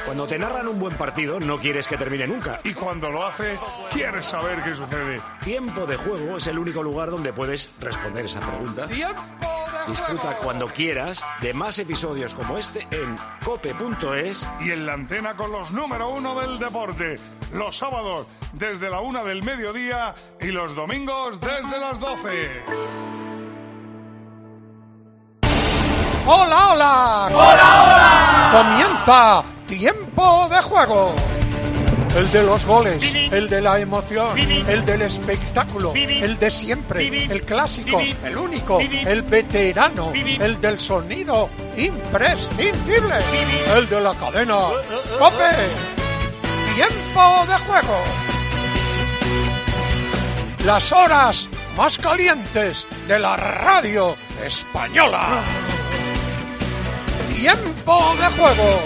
Cuando te narran un buen partido, no quieres que termine nunca. Y cuando lo hace, quieres saber qué sucede. Tiempo de Juego es el único lugar donde puedes responder esa pregunta. Disfruta cuando quieras de más episodios como este en cope.es y en la antena con los número 1 del deporte. Los sábados desde la 1 del mediodía y los domingos desde las 12. ¡Hola, hola! ¡Hola, hola! Comienza Tiempo de Juego. El de los goles, el de la emoción, el del espectáculo, el de siempre, el clásico, el único, el veterano, el del sonido imprescindible, el de la cadena COPE. Tiempo de Juego. Las horas más calientes de la radio española. Tiempo de Juego.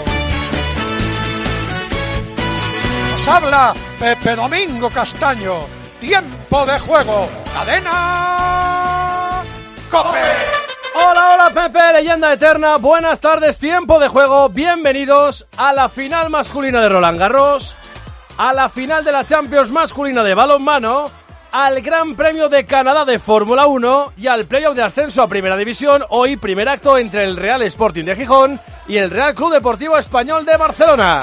Nos habla Pepe Domingo Castaño. Tiempo de Juego. Cadena COPE. Hola, hola Pepe, leyenda eterna. Buenas tardes, Tiempo de Juego. Bienvenidos a la final masculina de Roland Garros, a la final de la Champions masculina de balonmano, al Gran Premio de Canadá de Fórmula 1 y al playoff de ascenso a Primera División. Hoy, primer acto entre el Real Sporting de Gijón y el Real Club Deportivo Español de Barcelona.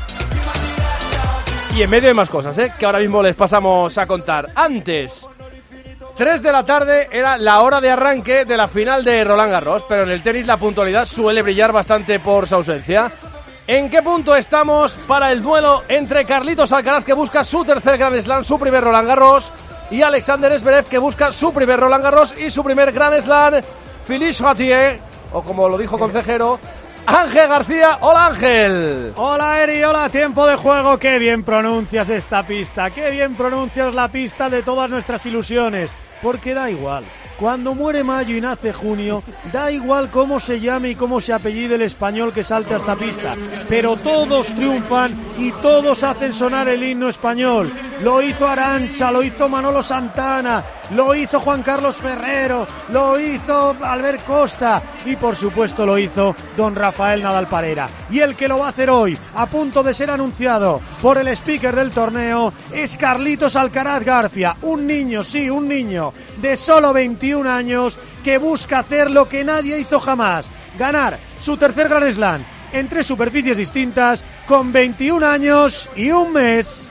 Y en medio hay más cosas, que ahora mismo les pasamos a contar. Antes, 3 de la tarde era la hora de arranque de la final de Roland Garros, pero en el tenis la puntualidad suele brillar bastante por su ausencia. ¿En qué punto estamos para el duelo entre Carlitos Alcaraz, que busca su tercer Grand Slam, su primer Roland Garros, y Alexander Zverev, que busca su primer Roland Garros y su primer Grand Slam? Felice Chatier, o como lo dijo Concejero, Ángel García. Hola, Ángel. Hola, Eri, hola, Tiempo de Juego. Qué bien pronuncias esta pista, qué bien pronuncias la pista de todas nuestras ilusiones, porque da igual. Cuando muere mayo y nace junio, da igual cómo se llame y cómo se apellide el español que salte a esta pista, pero todos triunfan y todos hacen sonar el himno español. Lo hizo Arantxa, lo hizo Manolo Santana, lo hizo Juan Carlos Ferrero, lo hizo Albert Costa y por supuesto lo hizo don Rafael Nadal Parera. Y el que lo va a hacer hoy, a punto de ser anunciado por el speaker del torneo, es Carlitos Alcaraz García, un niño, sí, un niño de solo 21 años que busca hacer lo que nadie hizo jamás: ganar su tercer Grand Slam en 3 superficies distintas con 21 años y un mes.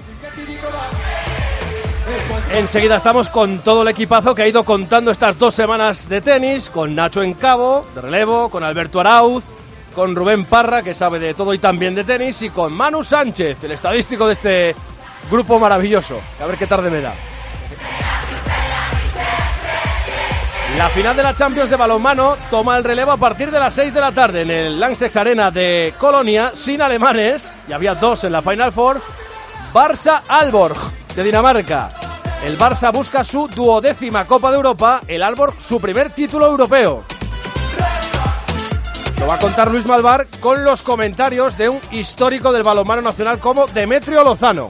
Enseguida estamos con todo el equipazo que ha ido contando estas 2 semanas de tenis, con Nacho Encabo, de relevo, con Alberto Arauz, con Rubén Parra, que sabe de todo y también de tenis, y con Manu Sánchez, el estadístico de este grupo maravilloso. A ver qué tarde me da. La final de la Champions de balonmano toma el relevo a partir de las 6 de la tarde en el Lanxess Arena de Colonia, sin alemanes, y había 2 en la Final Four. Barça-Aalborg de Dinamarca. El Barça busca su 12ª Copa de Europa, el Aalborg su primer título europeo. Lo va a contar Luis Malvar con los comentarios de un histórico del balonmano nacional como Demetrio Lozano.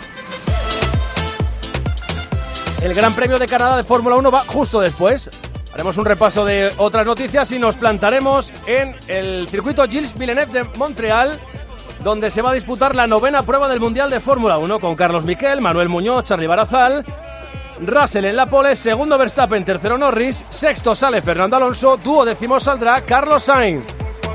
El Gran Premio de Canadá de Fórmula 1 va justo después. Haremos un repaso de otras noticias y nos plantaremos en el circuito Gilles Villeneuve de Montreal, donde se va a disputar la 9ª prueba del Mundial de Fórmula 1 con Carlos Miquel, Manuel Muñoz, Charly Barazal, Russell en la pole, segundo Verstappen, tercero Norris, sexto sale Fernando Alonso, 12º saldrá Carlos Sainz.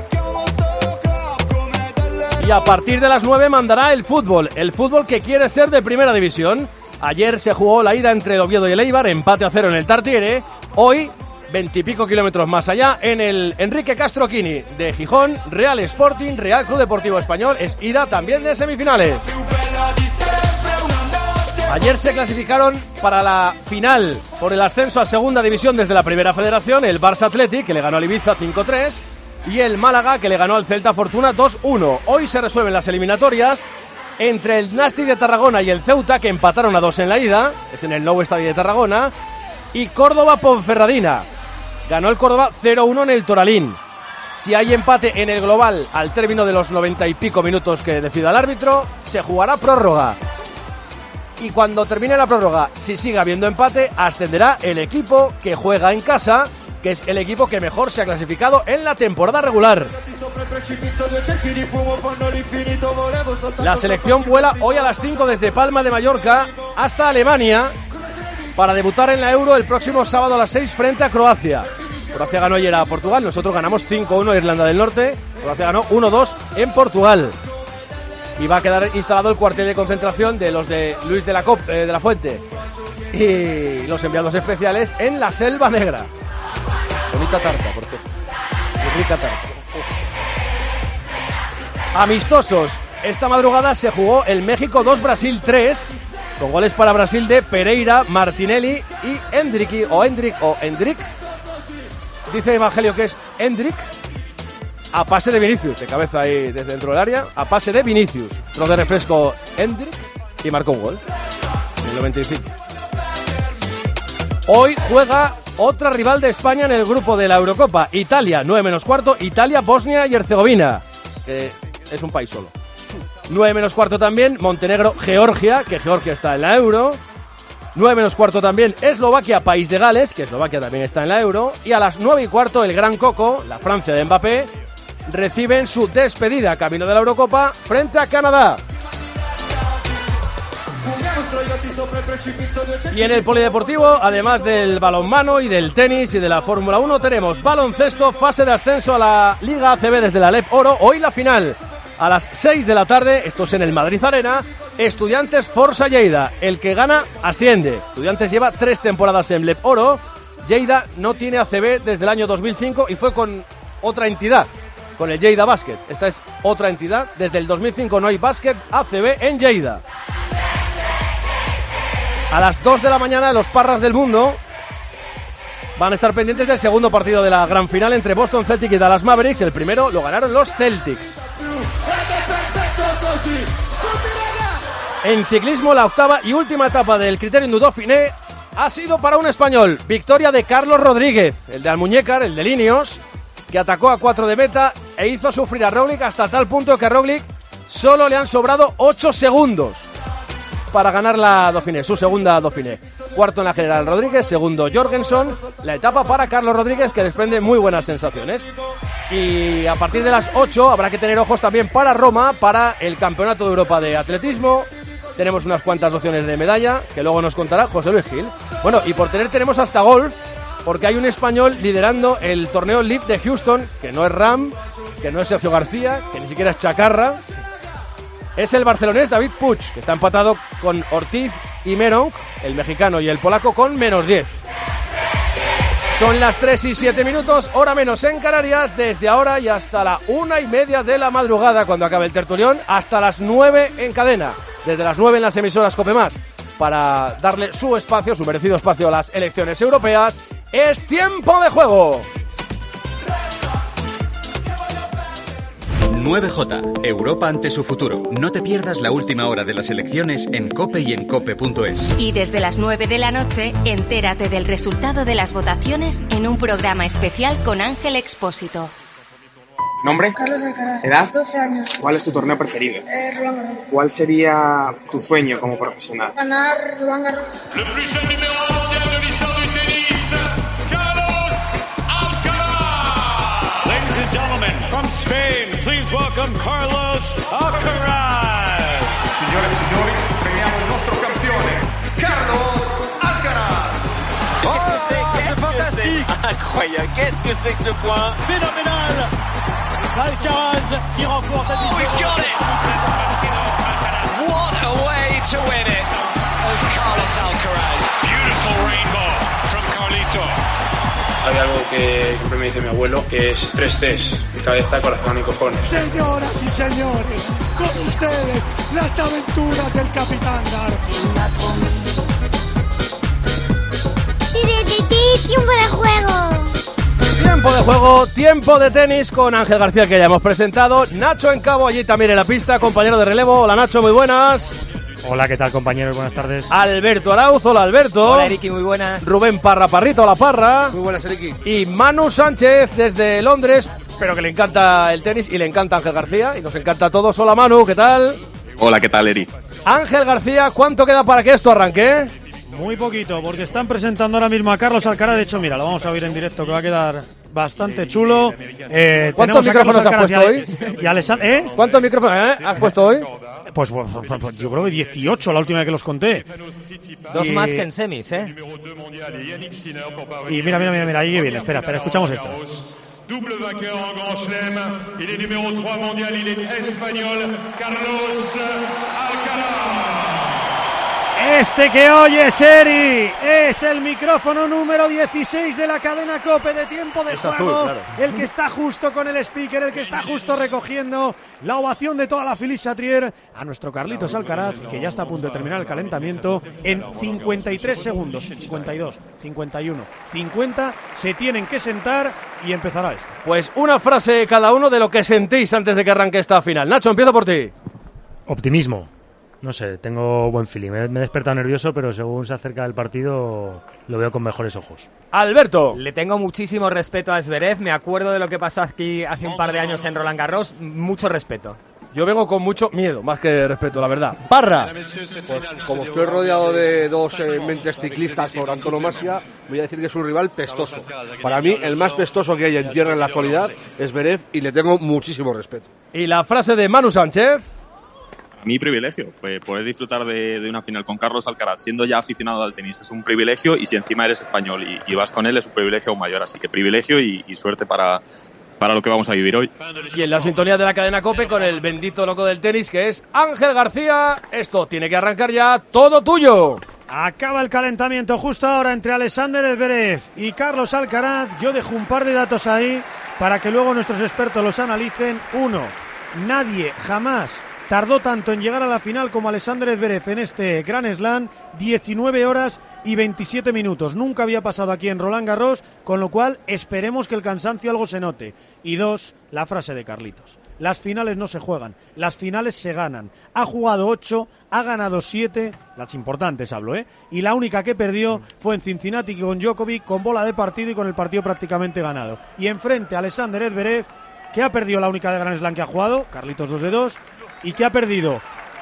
Y a partir de las 9 mandará el fútbol que quiere ser de primera división. Ayer se jugó la ida entre el Oviedo y el Eibar, empate a 0 en el Tartiere. Hoy, 20 y pico kilómetros más allá, en el Enrique Castro Quini de Gijón, Real Sporting, Real Club Deportivo Español, es ida también de semifinales. Ayer se clasificaron para la final por el ascenso a segunda división desde la primera federación el Barça Athletic, que le ganó al Ibiza 5-3, y el Málaga, que le ganó al Celta Fortuna 2-1. Hoy se resuelven las eliminatorias entre el Nàstic de Tarragona y el Ceuta, que empataron a 2 en la ida, es en el nuevo estadio de Tarragona, y Córdoba-Ponferradina. Ganó el Córdoba 0-1 en el Toralín. Si hay empate en el global al término de los 90 y pico minutos que decida el árbitro, se jugará prórroga. Y cuando termine la prórroga, si sigue habiendo empate, ascenderá el equipo que juega en casa, que es el equipo que mejor se ha clasificado en la temporada regular. La selección vuela hoy a las 5 desde Palma de Mallorca hasta Alemania para debutar en la Euro el próximo sábado a las 6 frente a Croacia. Croacia ganó ayer a Portugal, nosotros ganamos 5-1 a Irlanda del Norte, Croacia ganó 1-2 en Portugal. Y va a quedar instalado el cuartel de concentración de los de Luis de la Fuente y los enviados especiales en la Selva Negra. Bonita tarta, por cierto. Muy rica tarta. Amistosos. Esta madrugada se jugó el México 2 Brasil 3 con goles para Brasil de Pereira, Martinelli y Endrick. Dice Evangelio que es Endrick. A pase de Vinicius, de cabeza ahí desde dentro del área. A pase de Vinicius. Tro de refresco Endrick y marcó un gol. En el 95. Hoy juega otra rival de España en el grupo de la Eurocopa. Italia, 9 menos cuarto. Italia, Bosnia y Herzegovina. Que es un país solo. 9 menos cuarto también. Montenegro, Georgia, que Georgia está en la Euro. 9 menos cuarto también Eslovaquia, País de Gales, que Eslovaquia también está en la Euro. Y a las 9 y cuarto el Gran Coco, la Francia de Mbappé, reciben su despedida camino de la Eurocopa frente a Canadá. Y en el polideportivo, además del balonmano y del tenis y de la Fórmula 1, tenemos baloncesto, fase de ascenso a la Liga ACB desde la LEP Oro. Hoy la final a las 6 de la tarde, esto es en el Madrid Arena. Estudiantes Forza Lleida, el que gana asciende. Estudiantes lleva 3 temporadas en LEP Oro. Lleida no tiene ACB desde el año 2005 y fue con otra entidad, con el Lleida Basket. Esta es otra entidad. Desde el 2005 no hay básquet ACB en Lleida. A las 2 de la mañana los Parras del Mundo van a estar pendientes del segundo partido de la gran final entre Boston Celtics y Dallas Mavericks. El primero lo ganaron los Celtics. En ciclismo, la octava y última etapa del Criterium du Dauphiné ha sido para un español. Victoria de Carlos Rodríguez, el de Almuñécar, el de Linios, que atacó a 4 de meta e hizo sufrir a Roglic hasta tal punto que a Roglic solo le han sobrado 8 segundos para ganar la Dauphiné, su segunda Dauphiné. Cuarto en la general Rodríguez, segundo Jorgensen. La etapa para Carlos Rodríguez, que desprende muy buenas sensaciones. Y a partir de las 8 habrá que tener ojos también para Roma, para el Campeonato de Europa de Atletismo. Tenemos unas cuantas opciones de medalla, que luego nos contará José Luis Gil. Bueno, y por tener tenemos hasta golf, porque hay un español liderando el torneo LIV de Houston, que no es Ram, que no es Sergio García, que ni siquiera es Chacarra. Es el barcelonés David Puig, que está empatado con Ortiz y Meronk, el mexicano y el polaco, con -10. Son las 3 y 7 minutos, hora menos en Canarias, desde ahora y hasta la 1:30 de la madrugada, cuando acabe el tertulión, hasta las 9 en cadena. Desde las 9 en las emisoras COPE+, para darle su espacio, su merecido espacio a las elecciones europeas. ¡Es tiempo de juego! 9J, Europa ante su futuro. No te pierdas la última hora de las elecciones en COPE y en COPE.es. Y desde las 9 de la noche, entérate del resultado de las votaciones en un programa especial con Ángel Expósito. ¿Nombre? Carlos Alcaraz. ¿Edad? 12 años. ¿Cuál es tu torneo preferido? Roland Garros. ¿Cuál sería tu sueño como profesional? Ganar Roland Garros. Le plus jeune numéro mondial de l'histoire du tennis, Carlos Alcaraz. Ladies and gentlemen, from Spain, please welcome Carlos Alcaraz. Signore e signori, premiamo il nostro campione, Carlos Alcaraz. C'est fantastique! Incroyable, qu'est-ce que c'est que ce point? Phénoménal! Alcaraz qui remporte la distance. Oh, he's got it! What a way to win it of Carlos Alcaraz. Beautiful rainbow from Carlito. Hay algo que siempre me dice mi abuelo, que es 3 Cs, cabeza, corazón y cojones. Señoras y señores, con ustedes, las aventuras del Capitán Garfio. ¡Tiempo de juego! Tiempo de juego, tiempo de tenis con Ángel García, que ya hemos presentado. Nacho en cabo, allí también en la pista, compañero de relevo. Hola Nacho, muy buenas. Hola, ¿qué tal compañeros? Buenas tardes. Alberto Arauz, hola Alberto. Hola Eriki, muy buenas. Rubén Parra, Parrito, hola Parra. Muy buenas Eriki. Y Manu Sánchez desde Londres, pero que le encanta el tenis y le encanta Ángel García y nos encanta a todos. Hola Manu, ¿qué tal? Hola, ¿qué tal Eri? Ángel García, ¿cuánto queda para que esto arranque? Muy poquito, porque están presentando ahora mismo a Carlos Alcaraz. De hecho, mira, lo vamos a oír en directo, que va a quedar bastante chulo. ¿Cuántos micrófonos has puesto hoy? Y ¿Cuántos micrófonos has puesto hoy? Pues yo creo que 18 la última vez que los conté. 2 más que en semis, ¿eh? Y mira, ahí viene. Espera, escuchamos esto. Double vainqueur en Grand Chelem, il est numéro 3 mondial, il est espagnol, Carlos Alcaraz. Este que oye, Seri, es el micrófono número 16 de la cadena COPE de tiempo de juego, azul, claro. El que está justo con el speaker, el que está justo recogiendo la ovación de toda la Félix Chatrier a nuestro Carlitos Alcaraz, que ya está a punto de terminar el calentamiento en 53 segundos, 52, 51, 50, se tienen que sentar y empezará esto. Pues una frase cada uno de lo que sentís antes de que arranque esta final. Nacho, empiezo por ti. Optimismo. No sé, tengo buen feeling. Me he despertado nervioso, pero según se acerca el partido lo veo con mejores ojos. Alberto. Le tengo muchísimo respeto a Zverev. Me acuerdo de lo que pasó aquí hace un par de años en Roland Garros. Mucho respeto. Yo vengo con mucho miedo, más que respeto, la verdad. Parra. Pues como estoy rodeado de dos mentes ciclistas por antonomasia, voy a decir que es un rival pestoso. Para mí, el más pestoso que hay en tierra en la actualidad es Zverev y le tengo muchísimo respeto. Y la frase de Manu Sánchez. Mi privilegio, pues poder disfrutar de una final con Carlos Alcaraz, siendo ya aficionado al tenis, es un privilegio, y si encima eres español y vas con él, es un privilegio aún mayor, así que privilegio y suerte para lo que vamos a vivir hoy. Y en la sintonía de la cadena COPE con el bendito loco del tenis, que es Ángel García, esto tiene que arrancar ya, todo tuyo. Acaba el calentamiento justo ahora entre Alexander Zverev y Carlos Alcaraz. Yo dejo un par de datos ahí para que luego nuestros expertos los analicen. 1. Nadie jamás tardó tanto en llegar a la final como Alexander Zverev en este Grand Slam, 19 horas y 27 minutos. Nunca había pasado aquí en Roland Garros, con lo cual esperemos que el cansancio algo se note. Y 2, la frase de Carlitos. Las finales no se juegan, las finales se ganan. Ha jugado 8, ha ganado 7, las importantes hablo, y la única que perdió fue en Cincinnati con Djokovic, con bola de partido y con el partido prácticamente ganado. Y enfrente a Alexander Zverev, que ha perdido la única de Grand Slam que ha jugado, Carlitos 2 de 2, y que ha perdido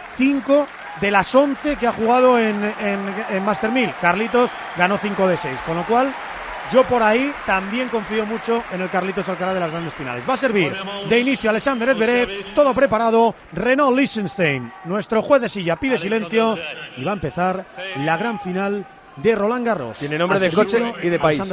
5 de las 11 que ha jugado en Master 1000. Carlitos ganó 5 de 6, con lo cual yo por ahí también confío mucho en el Carlitos Alcaraz de las grandes finales. Va a servir de inicio Alexander Zverev, todo preparado. Renaud Liechtenstein, nuestro juez de silla, pide silencio y va a empezar la gran final de Roland Garros. Tiene nombre de coche y de país.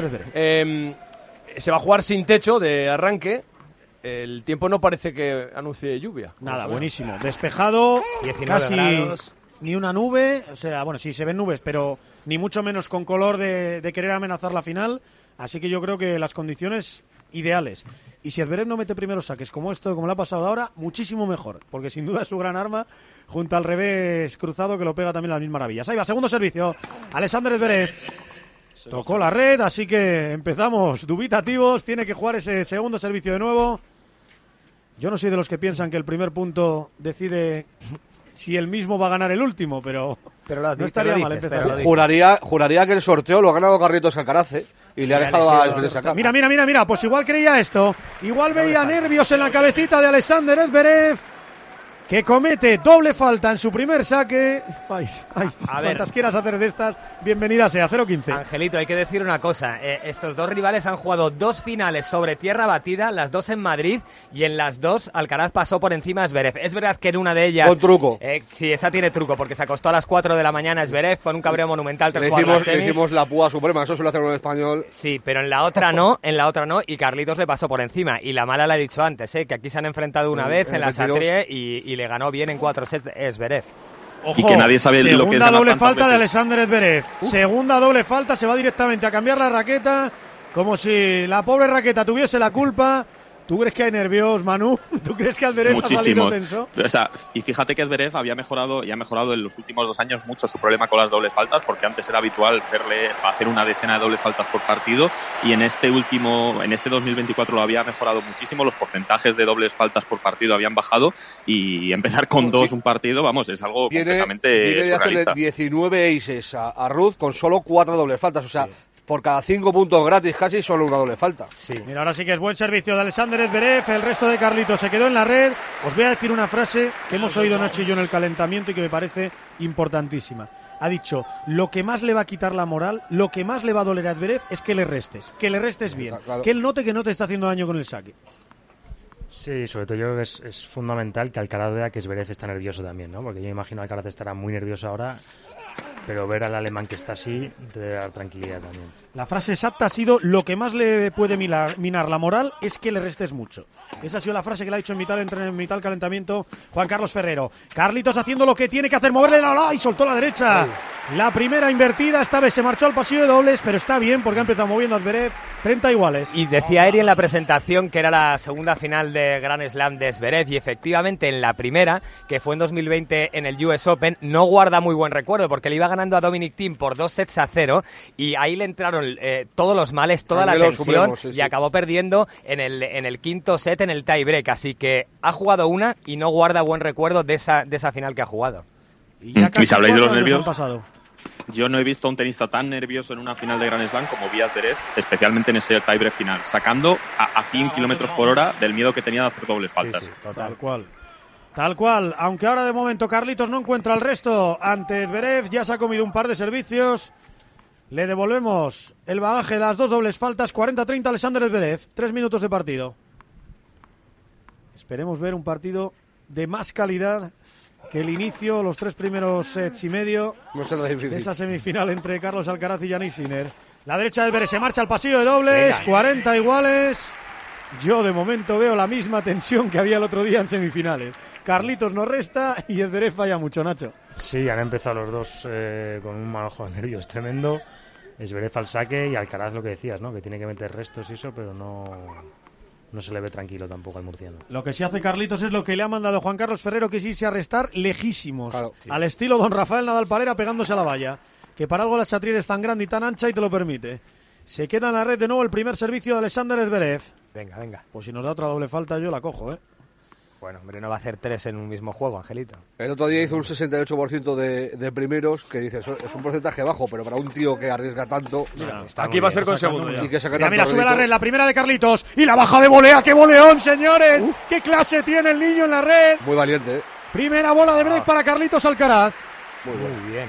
Se va a jugar sin techo de arranque. El tiempo no parece que anuncie lluvia. Nada, buenísimo. Despejado, casi grados. Ni una nube. O sea, bueno, sí se ven nubes, pero ni mucho menos con color de querer amenazar la final. Así que yo creo que las condiciones ideales. Y si Zverev no mete primeros saques como esto, como le ha pasado ahora, muchísimo mejor. Porque sin duda es su gran arma, junto al revés cruzado que lo pega también a las mismas maravillas. Ahí va, segundo servicio. Alexander Zverev. Tocó la red, así que empezamos dubitativos. Tiene que jugar ese segundo servicio de nuevo. Yo no soy de los que piensan que el primer punto decide si él mismo va a ganar el último, pero no estaría mal empezar. Juraría que el sorteo lo ha ganado Carlitos Alcaraz, y le ha dejado a Zverev sacar. Mira, pues igual creía esto. Igual veía nervios en la cabecita de Alexander Zverev, que comete doble falta en su primer saque. Ay, cuantas quieras hacer de estas, bienvenida sea, 0-15. Angelito, hay que decir una cosa. Estos dos rivales han jugado 2 finales sobre tierra batida, las 2 en Madrid, y en las 2 Alcaraz pasó por encima a Zverev. Es verdad que en una de ellas... Con truco. Sí, esa tiene truco, porque se acostó a las 4 de la mañana Zverev con un cabreo monumental. Le hicimos la púa suprema, eso suele hacer un español. Sí, pero en la otra no, y Carlitos le pasó por encima. Y la mala la he dicho antes, que aquí se han enfrentado una vez en la Chatrier y le ganó bien en 4 sets Zverev. Ojo, y que nadie sabe lo que es segunda doble falta veces. de Alexander Zverev. Segunda doble falta, se va directamente a cambiar la raqueta, como si la pobre raqueta tuviese la culpa. ¿Tú crees que hay nervios, Manu? ¿Tú crees que Zverev ha salido tenso? O sea, y fíjate que Zverev había mejorado y ha mejorado en los últimos 2 años mucho su problema con las dobles faltas, porque antes era habitual verle hacer una decena de dobles faltas por partido, y en este 2024 lo había mejorado muchísimo. Los porcentajes de dobles faltas por partido habían bajado, y empezar con 2 un partido, vamos, es algo completamente surrealista. 19 aces a Ruth con solo 4 dobles faltas, o sea... Sí. Por cada 5 puntos gratis casi solo una doble falta. Sí. Mira, ahora sí que es buen servicio de Alexander Zverev. El resto de Carlitos se quedó en la red. Os voy a decir una frase que hemos oído Nacho y yo en el calentamiento y que me parece importantísima. Ha dicho, lo que más le va a quitar la moral, lo que más le va a doler a Zverev es que le restes bien. Claro. Que él note que no te está haciendo daño con el saque. Sí, sobre todo yo creo que es fundamental que Alcaraz vea que Zverev está nervioso también, ¿no? Porque yo imagino que Alcaraz estará muy nervioso ahora, pero ver al alemán que está así debe dar tranquilidad también. La frase exacta ha sido: lo que más le puede minar la moral es que le restes mucho. Esa ha sido la frase que le ha dicho en mitad del calentamiento Juan Carlos Ferrero. Carlitos haciendo lo que tiene que hacer, moverle y soltó la derecha. La primera invertida, esta vez se marchó al pasillo de dobles, pero está bien porque ha empezado moviendo a Zverev. 30 iguales. Y decía Eri en la presentación que era la segunda final de Grand Slam de Zverev, y efectivamente en la primera, que fue en 2020 en el US Open, no guarda muy buen recuerdo porque le iba ganando a Dominic Thiem por 2-0 y ahí le entraron todos los males, toda la tensión, y acabó perdiendo en el quinto set en el tie break, así que ha jugado una y no guarda buen recuerdo de esa final que ha jugado. ¿Y si habláis de los nervios? Yo no he visto a un tenista tan nervioso en una final de Grand Slam como vi a Zverev, especialmente en ese tiebreak final, sacando a 100 km/h del miedo que tenía de hacer dobles faltas. Sí, total. Tal cual, aunque ahora de momento Carlitos no encuentra el resto ante Zverev, ya se ha comido un par de servicios. Le devolvemos el bagaje de las dos dobles faltas, 40-30 Alexander Zverev, 3 minutos de partido. Esperemos ver un partido de más calidad que el inicio, los 3 primeros sets y medio de esa semifinal entre Carlos Alcaraz y Jannik Sinner. La derecha de Zverev se marcha al pasillo de dobles, 40 iguales. Yo de momento veo la misma tensión que había el otro día en semifinales. Carlitos no resta y Zverev falla mucho, Nacho. Sí, han empezado los dos con un manojo de nervios tremendo. Zverev al saque y Alcaraz lo que decías, ¿no? Que tiene que meter restos y eso, pero no se le ve tranquilo tampoco al murciano. Lo que sí hace Carlitos es lo que le ha mandado Juan Carlos Ferrero, que es irse a restar lejísimos. Claro, sí. Al estilo don Rafael Nadal Parera pegándose a la valla. Que para algo la chatrier es tan grande y tan ancha y te lo permite. Se queda en la red de nuevo el primer servicio de Alexander Zverev. Venga. Pues si nos da otra doble falta yo la cojo, ¿eh? Bueno, hombre, no va a hacer 3 en un mismo juego, Angelito. El otro día hizo un 68% de primeros, que dices, es un porcentaje bajo, pero para un tío que arriesga tanto... Mira, aquí va a ser con segundo. Mira, sube la red, la primera de Carlitos, y la baja de volea, ¡qué voleón, señores! ¡Qué clase tiene el niño en la red! Muy valiente, ¿eh? Primera bola de break para Carlitos Alcaraz. Muy bien.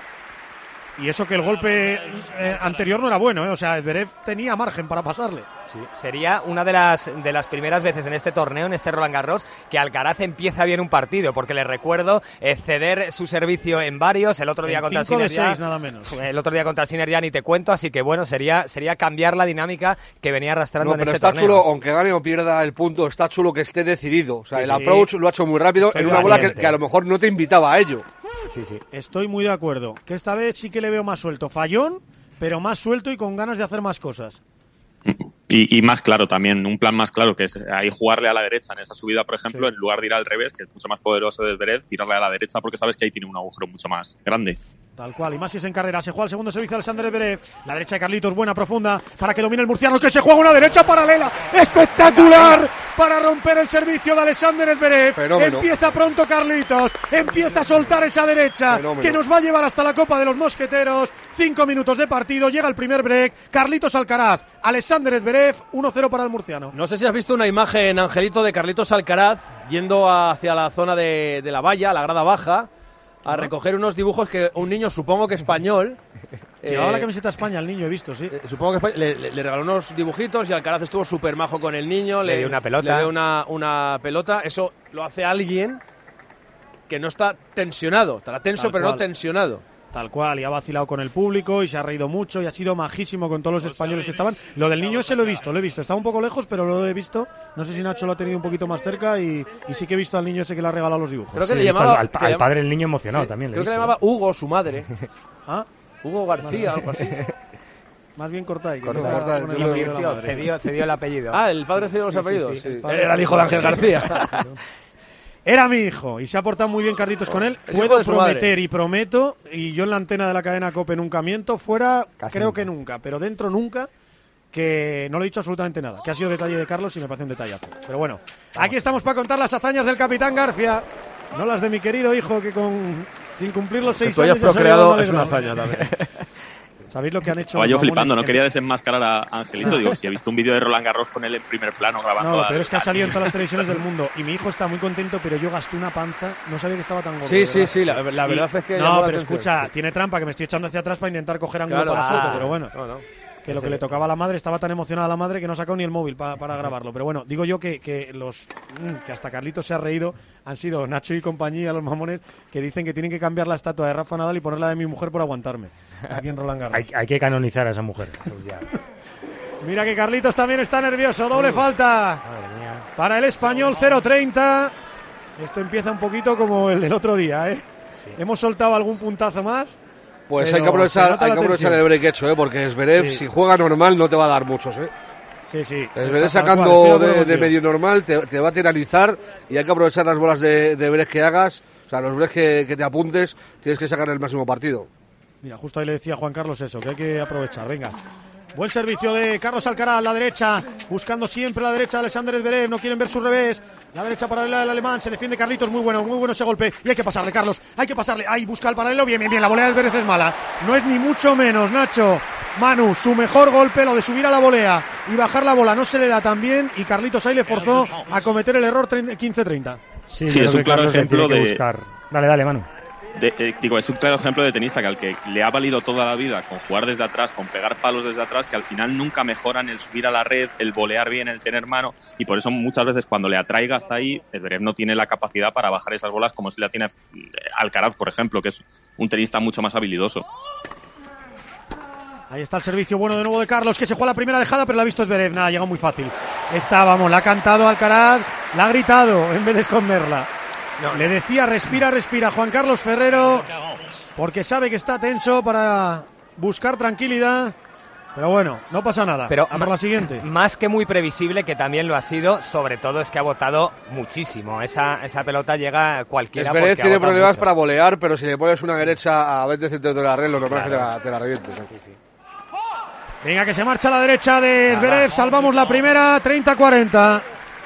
Y eso que el golpe anterior no era bueno, ¿eh? O sea, Zverev tenía margen para pasarle. Sí, sería una de las primeras veces en este torneo, en este Roland Garros, que Alcaraz empieza bien un partido, porque le recuerdo ceder su servicio en varios, el otro día contra Sinner ya, nada menos. El otro día contra Sinner ya ni te cuento, así que bueno, sería cambiar la dinámica que venía arrastrando en este torneo. Pero está chulo, aunque gane o pierda el punto, está chulo que esté decidido. O sea, el approach lo ha hecho muy rápido en una bola que a lo mejor no te invitaba a ello. Sí. Estoy muy de acuerdo, que esta vez sí que le veo más suelto. Fallón, pero más suelto y con ganas de hacer más cosas. Y más claro también, un plan más claro, que es ahí jugarle a la derecha en esa subida, por ejemplo, en lugar de ir al revés, que es mucho más poderoso de Zverev, tirarle a la derecha porque sabes que ahí tiene un agujero mucho más grande. Tal cual, y más si es en carrera. Se juega el segundo servicio Alexander Zverev. La derecha de Carlitos, buena, profunda, para que domine el murciano, que se juega una derecha paralela. ¡Espectacular! Para romper el servicio de Alexander Zverev. Fenómeno. Empieza pronto Carlitos. Empieza a soltar esa derecha. Fenómeno. Que nos va a llevar hasta la Copa de los Mosqueteros. 5 minutos de partido. Llega el primer break. Carlitos Alcaraz. Alexander Zverev. 1-0 para el murciano. No sé si has visto una imagen, Angelito, de Carlitos Alcaraz yendo hacia la zona de la valla, la grada baja, a recoger unos dibujos que un niño, supongo que español... Llevaba la camiseta España el niño, he visto, sí. Supongo que le regaló unos dibujitos y Alcaraz estuvo súper majo con el niño. Le dio una pelota. Le dio una pelota. Eso lo hace alguien que no está tensionado. Estará tenso, pero no tensionado. Tal cual, y ha vacilado con el público y se ha reído mucho y ha sido majísimo con todos los españoles que estaban. Lo del niño ese lo he visto. Estaba un poco lejos, pero lo he visto. No sé si Nacho lo ha tenido un poquito más cerca y sí que he visto al niño ese que le ha regalado los dibujos. Creo que le llamaba al padre del niño emocionado también. Creo que le llamaba Hugo, su madre. ¿Ah? Hugo García, algo así. Más bien Cortay. Cedió el apellido. Ah, el padre cedió los apellidos. Sí. Era el hijo de Ángel García. Era mi hijo y se ha portado muy bien Carlitos con él. Puedo prometer y prometo, y yo en la antena de la cadena COPE nunca miento, fuera creo que nunca, pero dentro nunca, que no le he dicho absolutamente nada, que ha sido detalle de Carlos y me parece un detallazo. Pero bueno, aquí estamos para contar las hazañas del capitán García, no las de mi querido hijo que sin cumplir los 6 años ya se ha llevado es una hazaña también. ¿Sabéis lo que han hecho? Estaba yo flipando, no quería desenmascarar a Angelito. Digo, si he visto un vídeo de Roland Garros con él en primer plano grabando. No, pero es que ha salido en todas las televisiones del mundo. Y mi hijo está muy contento, pero yo gasté una panza. No sabía que estaba tan gordo. Sí, la verdad es que... No, pero escucha, tiene trampa, que me estoy echando hacia atrás para intentar coger ángulo para la foto, pero bueno. que lo que le tocaba a la madre, estaba tan emocionada la madre que no sacó ni el móvil para grabarlo. Pero bueno, digo yo que hasta Carlitos se ha reído, han sido Nacho y compañía, los mamones, que dicen que tienen que cambiar la estatua de Rafa Nadal y ponerla de mi mujer por aguantarme, aquí en Roland Garros. Hay que canonizar a esa mujer. Pues ya. Mira que Carlitos también está nervioso, doble falta para el español, 0-30. Esto empieza un poquito como el del otro día, ¿eh? Sí. Hemos soltado algún puntazo más. Pues hay que aprovechar el break hecho, porque Zverev, si juega normal, no te va a dar muchos, Sí. Zverev sacando de medio normal, te va a tiralizar y hay que aprovechar las bolas de break que hagas. O sea, los breaks que te apuntes, tienes que sacar el máximo partido. Mira, justo ahí le decía a Juan Carlos eso, que hay que aprovechar. Venga. Buen servicio de Carlos Alcaraz, la derecha, buscando siempre la derecha de Alexander Zverev, no quieren ver su revés, la derecha paralela del alemán, se defiende Carlitos, muy bueno ese golpe, y hay que pasarle, Carlos, ahí busca el paralelo, bien, la volea de Zverev es mala, no es ni mucho menos, Nacho, Manu, su mejor golpe, lo de subir a la volea y bajar la bola, no se le da tan bien, y Carlitos ahí le forzó a cometer el error 15-30. Sí, es un claro ejemplo de... buscar. Dale, Manu. Es un claro ejemplo de tenista que al que le ha valido toda la vida con jugar desde atrás, con pegar palos desde atrás, que al final nunca mejoran el subir a la red, el volear bien, el tener mano, y por eso muchas veces cuando le atraiga hasta ahí, Zverev no tiene la capacidad para bajar esas bolas como si la tiene Alcaraz, por ejemplo, que es un tenista mucho más habilidoso. Ahí está el servicio bueno de nuevo de Carlos, que se juega la primera dejada, pero la ha visto Zverev, nada, llega muy fácil. La ha cantado Alcaraz, la ha gritado en vez de esconderla. No. Le decía respira Juan Carlos Ferrero, porque sabe que está tenso para buscar tranquilidad, pero bueno, no pasa nada. Pero por la siguiente. Más que muy previsible, que también lo ha sido, sobre todo es que ha votado muchísimo. Esa pelota llega a cualquiera. Zverev tiene problemas mucho para volear, pero si le pones una derecha a 20 centímetros de la red, lo normal es que te la revientes. Sí. Venga, que se marcha a la derecha de Zverev, salvamos la primera, 30-40.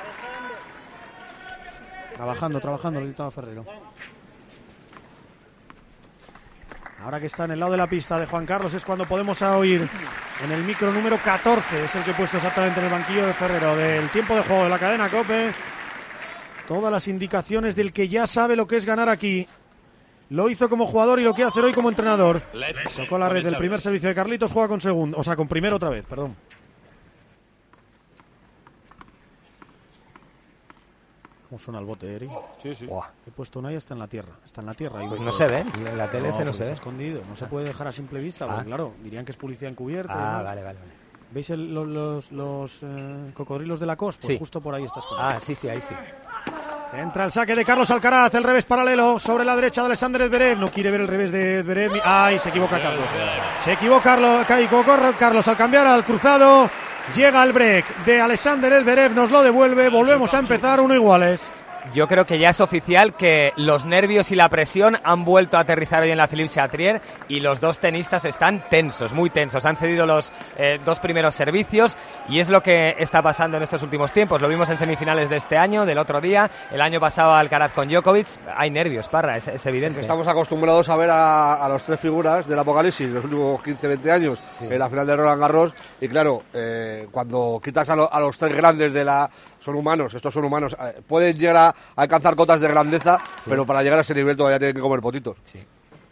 Trabajando, lo gritaba Ferrero. Ahora que está en el lado de la pista de Juan Carlos es cuando podemos oír en el micro número 14, es el que he puesto exactamente en el banquillo de Ferrero, del tiempo de juego de la cadena COPE, todas las indicaciones del que ya sabe lo que es ganar aquí. Lo hizo como jugador y lo quiere hacer hoy como entrenador. Tocó la red del primer servicio de Carlitos, juega con segundo, o sea, con primero otra vez, perdón. ¿Cómo suena el bote, Eri? Sí. He puesto una y está en la tierra. Pues no se ve, en la tele no se ve. Está escondido, no se puede dejar a simple vista, porque claro, dirían que es publicidad encubierta. Vale. ¿Veis los cocodrilos de la COS? Pues justo por ahí está escondido. Sí, ahí sí. Entra el saque de Carlos Alcaraz, el revés paralelo sobre la derecha de Alexander Zverev. No quiere ver el revés de Zverev. Se equivoca Carlos. Se equivocó Carlos al cambiar al cruzado. Llega el break de Alexander Zverev, nos lo devuelve, volvemos a empezar 1 iguales. Yo creo que ya es oficial que los nervios y la presión han vuelto a aterrizar hoy en la Philippe Chatrier y los dos tenistas están tensos, muy tensos. Han cedido los 2 primeros servicios y es lo que está pasando en estos últimos tiempos. Lo vimos en semifinales de este año, del otro día, el año pasado Alcaraz con Djokovic. Hay nervios, Parra, es evidente. Estamos acostumbrados a ver a los 3 figuras del apocalipsis los últimos 15-20 años en la final de Roland Garros y claro, cuando quitas a los 3 grandes de la... Son humanos, estos son humanos. Pueden llegar a alcanzar cotas de grandeza, pero para llegar a ese nivel todavía tienen que comer potitos. Sí.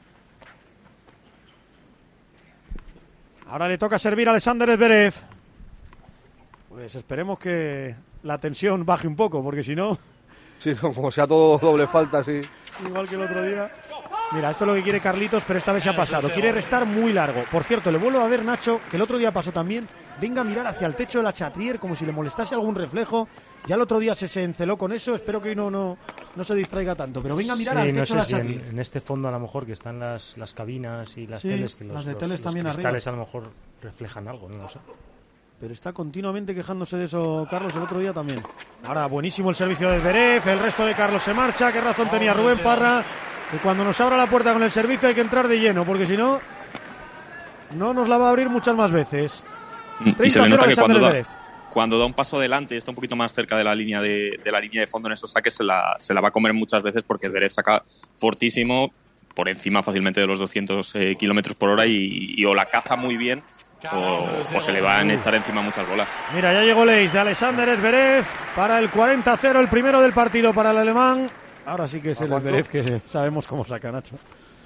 Ahora le toca servir a Alexander Zverev. Pues esperemos que la tensión baje un poco, porque si no... Sí, como sea todo doble falta, sí. Igual que el otro día. Mira, esto es lo que quiere Carlitos, pero esta vez se ha pasado. Quiere restar muy largo. Por cierto, le vuelvo a ver, Nacho, que el otro día pasó también. Venga a mirar hacia el techo de la Chatrier como si le molestase algún reflejo. Ya el otro día se enceló con eso. Espero que hoy no se distraiga tanto. Pero venga a mirar al techo de la Chatrier. En este fondo a lo mejor que están las cabinas y las teles. Que las de teles también los cristales arriba. A lo mejor reflejan algo, no lo sé. Pero está continuamente quejándose de eso Carlos el otro día también. Ahora buenísimo el servicio de Zverev. El resto de Carlos se marcha. Qué razón tenía Rubén Parra. Que cuando nos abra la puerta con el servicio hay que entrar de lleno. Porque si no, no nos la va a abrir muchas más veces. Y se le nota que cuando da un paso adelante y está un poquito más cerca de la línea de fondo en esos saques se la va a comer muchas veces porque Zverev saca fortísimo por encima fácilmente de los 200 kilómetros por hora y o la caza muy bien o se le van a echar encima muchas bolas. Mira, ya llegó el ace de Alexander Zverev para el 40-0, el primero del partido para el alemán. Ahora sí que es el Zverev que sabemos cómo saca, Nacho.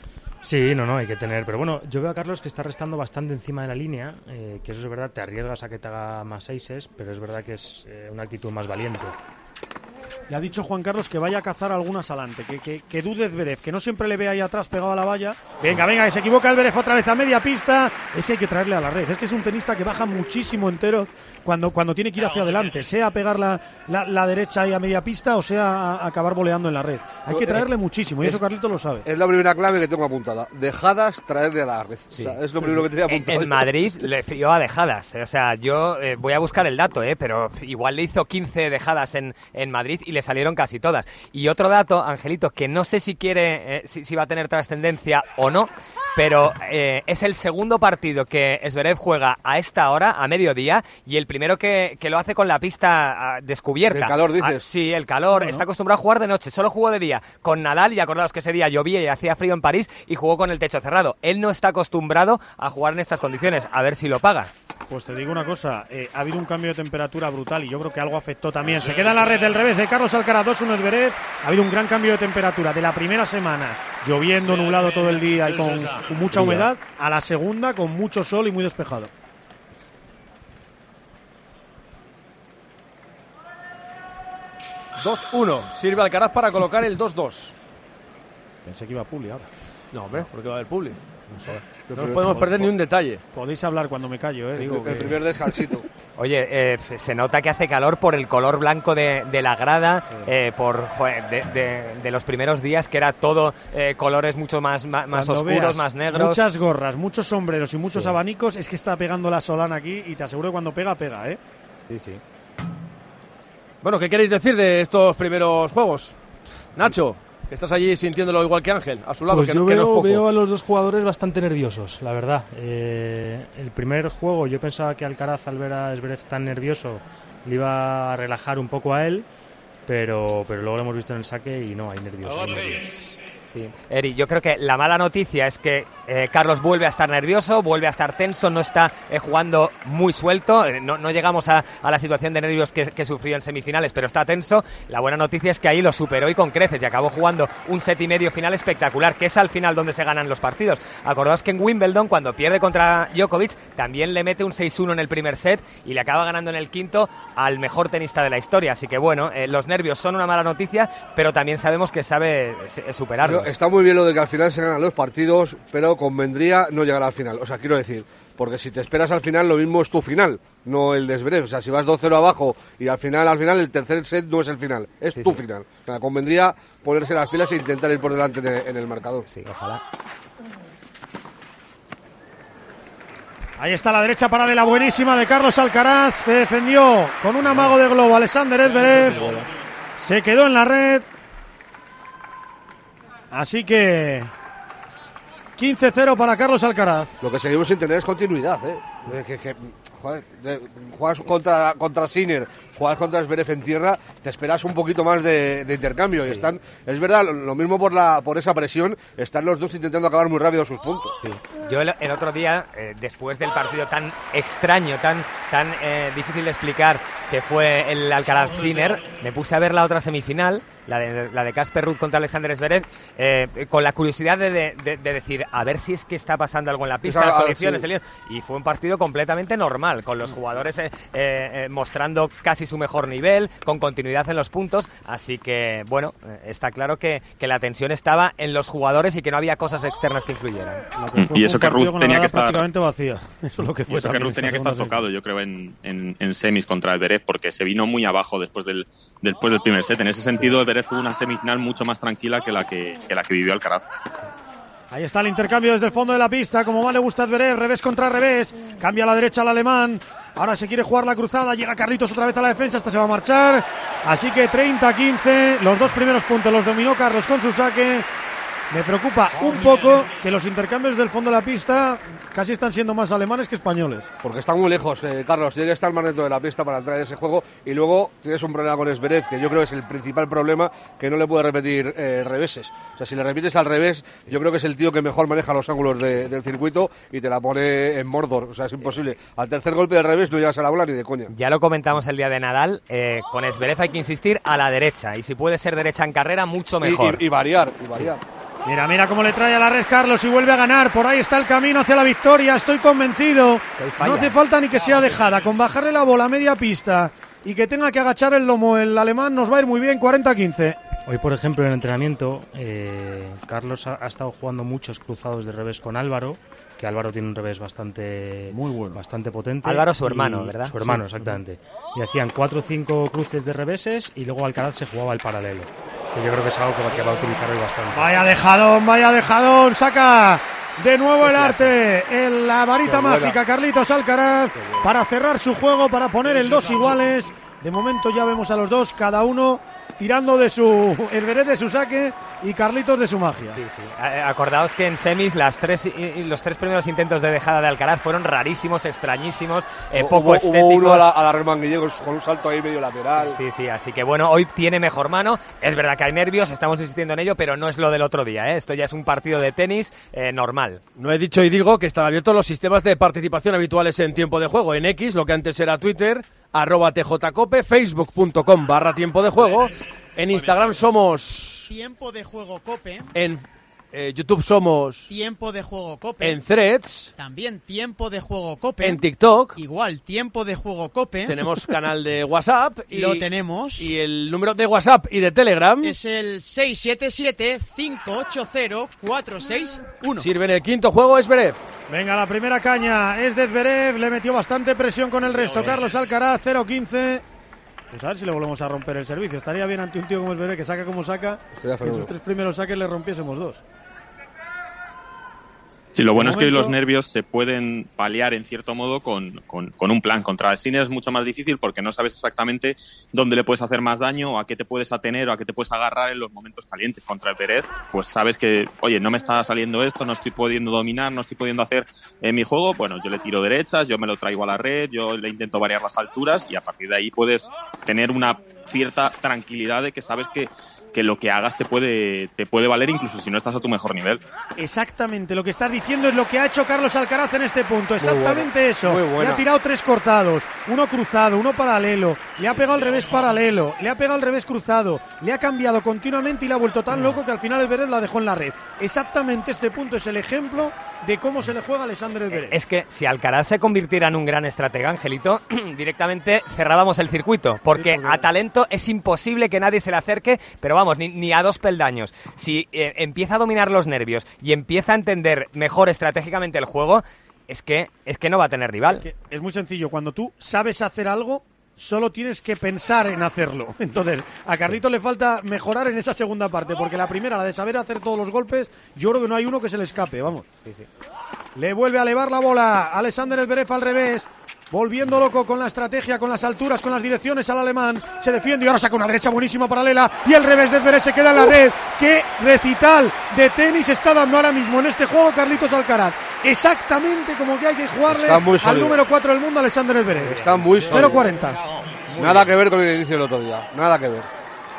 Sí, no, hay que tener. Pero bueno, yo veo a Carlos que está restando bastante encima de la línea, que eso es verdad, te arriesgas a que te haga más aces, pero es verdad que es una actitud más valiente. Le ha dicho Juan Carlos que vaya a cazar algunas adelante, que dude Zverev, que no siempre le ve ahí atrás pegado a la valla. Venga, que se equivoca el Zverev otra vez a media pista. Ese hay que traerle a la red. Es que es un tenista que baja muchísimo entero cuando tiene que ir hacia adelante, sea pegar la derecha ahí a media pista o sea a acabar voleando en la red. Hay que traerle muchísimo y eso Carlito lo sabe. Es la primera clave que tengo apuntada. Dejadas, traerle a la red. Sí. O sea, es lo primero que tenía apuntado. En Madrid le frío a dejadas. O sea, yo voy a buscar el dato, pero igual le hizo 15 dejadas en Madrid y le salieron casi todas. Y otro dato, Angelito, que no sé si si va a tener trascendencia o no, pero es el segundo partido que Zverev juega a esta hora, a mediodía, y el primero que lo hace con la pista descubierta. ¿El calor, dices? Sí, el calor. Bueno. Está acostumbrado a jugar de noche, solo jugó de día con Nadal, y acordaos que ese día llovía y hacía frío en París, y jugó con el techo cerrado. Él no está acostumbrado a jugar en estas condiciones, a ver si lo paga. Pues te digo una cosa, ha habido un cambio de temperatura brutal y yo creo que algo afectó también. Se queda en la red del revés de Carlos Alcaraz, 2-1 Zverev. Ha habido un gran cambio de temperatura de la primera semana, lloviendo, nublado todo el día y con mucha humedad, a la segunda con mucho sol y muy despejado. Sirve Alcaraz para colocar el 2-2. Pensé que iba a Publi ahora. No, hombre, ¿por qué va a haber Publi? No sé. No nos podemos perder ni un detalle. Podéis hablar cuando me callo, digo el primer descansito. Oye, se nota que hace calor por el color blanco de la grada, de los primeros días, que era todo colores mucho más oscuros, más negros. Muchas gorras, muchos sombreros y muchos abanicos. Es que está pegando la solana aquí y te aseguro que cuando pega, ¿eh? Sí. Bueno, ¿qué queréis decir de estos primeros juegos? Nacho, que estás allí sintiéndolo igual que Ángel, a su lado. Pues que yo no es poco. veo a los dos jugadores bastante nerviosos, la verdad. El primer juego yo pensaba que Alcaraz, al ver a Zverev tan nervioso, le iba a relajar un poco a él, pero luego lo hemos visto en el saque y no, hay nervios. Sí. Eri, yo creo que la mala noticia es que Carlos vuelve a estar nervioso, vuelve a estar tenso, no está jugando muy suelto, no llegamos a la situación de nervios que sufrió en semifinales, pero está tenso. La buena noticia es que ahí lo superó y con creces y acabó jugando un set y medio final espectacular, que es al final donde se ganan los partidos. Acordaos que en Wimbledon, cuando pierde contra Djokovic, también le mete un 6-1 en el primer set y le acaba ganando en el quinto al mejor tenista de la historia. Así que bueno, los nervios son una mala noticia, pero también sabemos que sabe superarlos. Está muy bien lo de que al final se ganan los partidos, pero convendría no llegar al final. O sea, quiero decir, porque si te esperas al final, lo mismo es tu final, no el de Zverev. O sea, si vas 2-0 abajo y al final el tercer set no es el final, es tu final. O sea, convendría ponerse las pilas e intentar ir por delante en el marcador. Sí, ojalá. Ahí está la derecha paralela buenísima de Carlos Alcaraz. Se defendió con un amago de globo Alexander Zverev. Se quedó en la red. Así que 15-0 para Carlos Alcaraz. Lo que seguimos sin tener es continuidad, juegas contra Sinner, juegas contra Zverev en tierra, te esperas un poquito más de intercambio. Sí. Y es verdad, lo mismo por esa presión, están los dos intentando acabar muy rápido sus puntos. Sí. Yo el otro día, después del partido tan extraño, tan difícil de explicar que fue el Alcaraz-Sinner, me puse a ver la otra semifinal, la de Casper Ruud contra Alexander Zverev, con la curiosidad de decir, a ver si es que está pasando algo en la pista, las condiciones, sí. Y fue un partido completamente normal, con los jugadores mostrando casi su mejor nivel, con continuidad en los puntos, así que, bueno, está claro que la tensión estaba en los jugadores y que no había cosas externas que influyeran. Y eso que Ruud tenía que estar prácticamente vacía. Eso es lo que fue. Y eso que Ruud tenía que estar tocado, yo creo, en semis contra Zverev, porque se vino muy abajo después del primer set. En ese sentido, Zverev tuvo una semifinal mucho más tranquila que la que vivió Alcaraz. Ahí está el intercambio desde el fondo de la pista, como más le gusta a Zverev, revés contra revés, cambia a la derecha el alemán, ahora se quiere jugar la cruzada, llega Carlitos otra vez a la defensa, esta se va a marchar, así que 30-15, los dos primeros puntos los dominó Carlos con su saque. Me preocupa un poco que los intercambios del fondo de la pista casi están siendo más alemanes que españoles. Porque están muy lejos, Carlos. Tiene que estar más dentro de la pista para entrar en ese juego. Y luego tienes un problema con Zverev, que yo creo que es el principal problema, que no le puede repetir reveses. O sea, si le repites al revés, yo creo que es el tío que mejor maneja los ángulos del circuito y te la pone en Mordor. O sea, es imposible. Al tercer golpe del revés no llegas a la bola ni de coña. Ya lo comentamos el día de Nadal. Con Zverev hay que insistir a la derecha. Y si puede ser derecha en carrera, mucho mejor. Y variar. Mira cómo le trae a la red Carlos y vuelve a ganar. Por ahí está el camino hacia la victoria, estoy convencido. No hace falta ni que sea dejada. Con bajarle la bola a media pista y que tenga que agachar el lomo el alemán, nos va a ir muy bien. 40-15. Hoy, por ejemplo, en el entrenamiento, Carlos ha estado jugando muchos cruzados de revés con Álvaro, que Álvaro tiene un revés bastante potente. Álvaro, su hermano, ¿verdad? Su hermano, sí. Exactamente. Y hacían 4 o 5 cruces de reveses y luego Alcaraz se jugaba el paralelo, que yo creo que es algo que va a utilizar hoy bastante. Vaya dejadón, saca de nuevo el arte, la varita mágica, Carlitos Alcaraz, para cerrar su juego, para poner el 2 iguales. De momento ya vemos a los dos, cada uno tirando de Zverev de su saque y Carlitos de su magia. Sí. Acordaos que en semis los 3 primeros intentos de dejada de Alcaraz fueron rarísimos, extrañísimos, poco estéticos. Hubo uno a la Germán Guillegos con un salto ahí medio lateral. Sí, así que bueno, hoy tiene mejor mano. Es verdad que hay nervios, estamos insistiendo en ello, pero no es lo del otro día, ¿eh? Esto ya es un partido de tenis normal. No he dicho y digo que están abiertos los sistemas de participación habituales en tiempo de juego. En X, lo que antes era Twitter, @tjcope, facebook.com/tiempo de juego. En Instagram somos Tiempo de Juego Cope. En YouTube somos Tiempo de Juego Cope. En Threads también Tiempo de Juego Cope. En TikTok igual Tiempo de Juego Cope. Tenemos canal de WhatsApp lo tenemos. Y el número de WhatsApp y de Telegram es el 677-580-461. Sirve en el quinto juego Zverev. Venga, la primera caña es de Zverev, le metió bastante presión con el resto. Carlos Alcaraz, 0-15. Pues a ver si le volvemos a romper el servicio. Estaría bien ante un tío como Zverev, que saca como saca, que en sus 3 primeros saques le rompiésemos 2. Sí, lo bueno es que los nervios se pueden paliar en cierto modo con un plan. Contra Sinner es mucho más difícil porque no sabes exactamente dónde le puedes hacer más daño o a qué te puedes atener o a qué te puedes agarrar en los momentos calientes. Contra el Zverev, pues sabes que, oye, no me está saliendo esto, no estoy pudiendo dominar, no estoy pudiendo hacer mi juego. Bueno, yo le tiro derechas, yo me lo traigo a la red, yo le intento variar las alturas y a partir de ahí puedes tener una cierta tranquilidad de que sabes que lo que hagas te puede valer incluso si no estás a tu mejor nivel. Exactamente, lo que estás diciendo es lo que ha hecho Carlos Alcaraz en este punto, exactamente eso. Le ha tirado 3 cortados, uno cruzado, uno paralelo, le ha pegado al revés paralelo, le ha pegado al revés cruzado, le ha cambiado continuamente y le ha vuelto tan loco que al final el Zverev la dejó en la red. Exactamente este punto es el ejemplo de cómo se le juega a Alexander Zverev. Es que si Alcaraz se convirtiera en un gran estratega, Angelito, directamente cerrábamos el circuito, porque a talento es imposible que nadie se le acerque, pero vamos, ni a 2 peldaños. Si empieza a dominar los nervios y empieza a entender mejor estratégicamente el juego, es que no va a tener rival. Es muy sencillo, cuando tú sabes hacer algo, solo tienes que pensar en hacerlo. Entonces, a Carlitos le falta mejorar en esa segunda parte, porque la primera, la de saber hacer todos los golpes, yo creo que no hay uno que se le escape, vamos. Sí. Le vuelve a elevar la bola Alexander Zverev al revés, volviendo loco con la estrategia, con las alturas, con las direcciones al alemán. Se defiende y ahora saca una derecha buenísima paralela y el revés de Zverev se queda en la red. ¡Qué recital de tenis está dando ahora mismo en este juego Carlitos Alcaraz! Exactamente como que hay que jugarle al número 4 del mundo, Alexander Zverev. Está muy sólido. 0-40. Nada que ver con el inicio del otro día, nada que ver.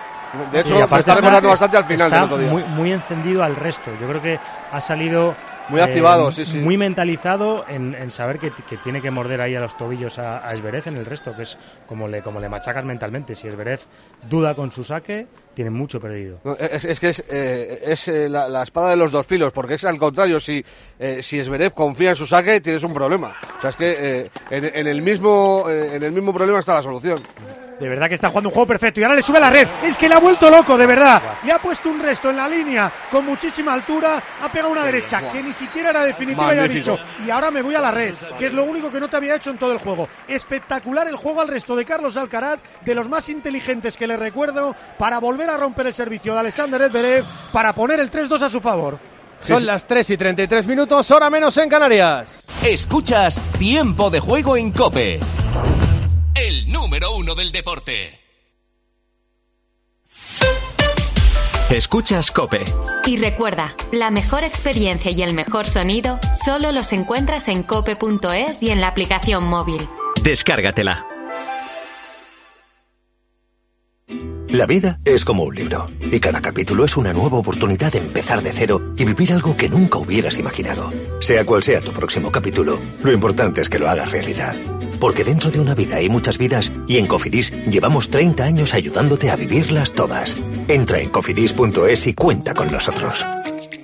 De hecho, se está recordando bastante al final del otro día. Muy encendido al resto. Yo creo que ha salido muy activado, muy mentalizado en saber que tiene que morder ahí a los tobillos a Zverev en el resto, que es como le machacan mentalmente. Si Zverev duda con su saque, tiene mucho perdido. No, es que es la espada de los 2 filos, porque es al contrario, si Zverev confía en su saque, tienes un problema. O sea, es que en el mismo problema está la solución. De verdad que está jugando un juego perfecto y ahora le sube a la red. Es que le ha vuelto loco, de verdad. Le ha puesto un resto en la línea con muchísima altura. Ha pegado una derecha que ni siquiera era definitiva y ha dicho, y ahora me voy a la red, que es lo único que no te había hecho en todo el juego. Espectacular el juego al resto de Carlos Alcaraz, de los más inteligentes que le recuerdo, para volver a romper el servicio de Alexander Zverev, para poner el 3-2 a su favor. Son las 3:33, hora menos en Canarias. Escuchas Tiempo de Juego en COPE. El número 1 del deporte. Escuchas COPE. Y recuerda, la mejor experiencia y el mejor sonido solo los encuentras en cope.es y en la aplicación móvil. Descárgatela. La vida es como un libro, y cada capítulo es una nueva oportunidad de empezar de cero y vivir algo que nunca hubieras imaginado. Sea cual sea tu próximo capítulo, lo importante es que lo hagas realidad. Porque dentro de una vida hay muchas vidas, y en Cofidis llevamos 30 años ayudándote a vivirlas todas. Entra en cofidis.es y cuenta con nosotros.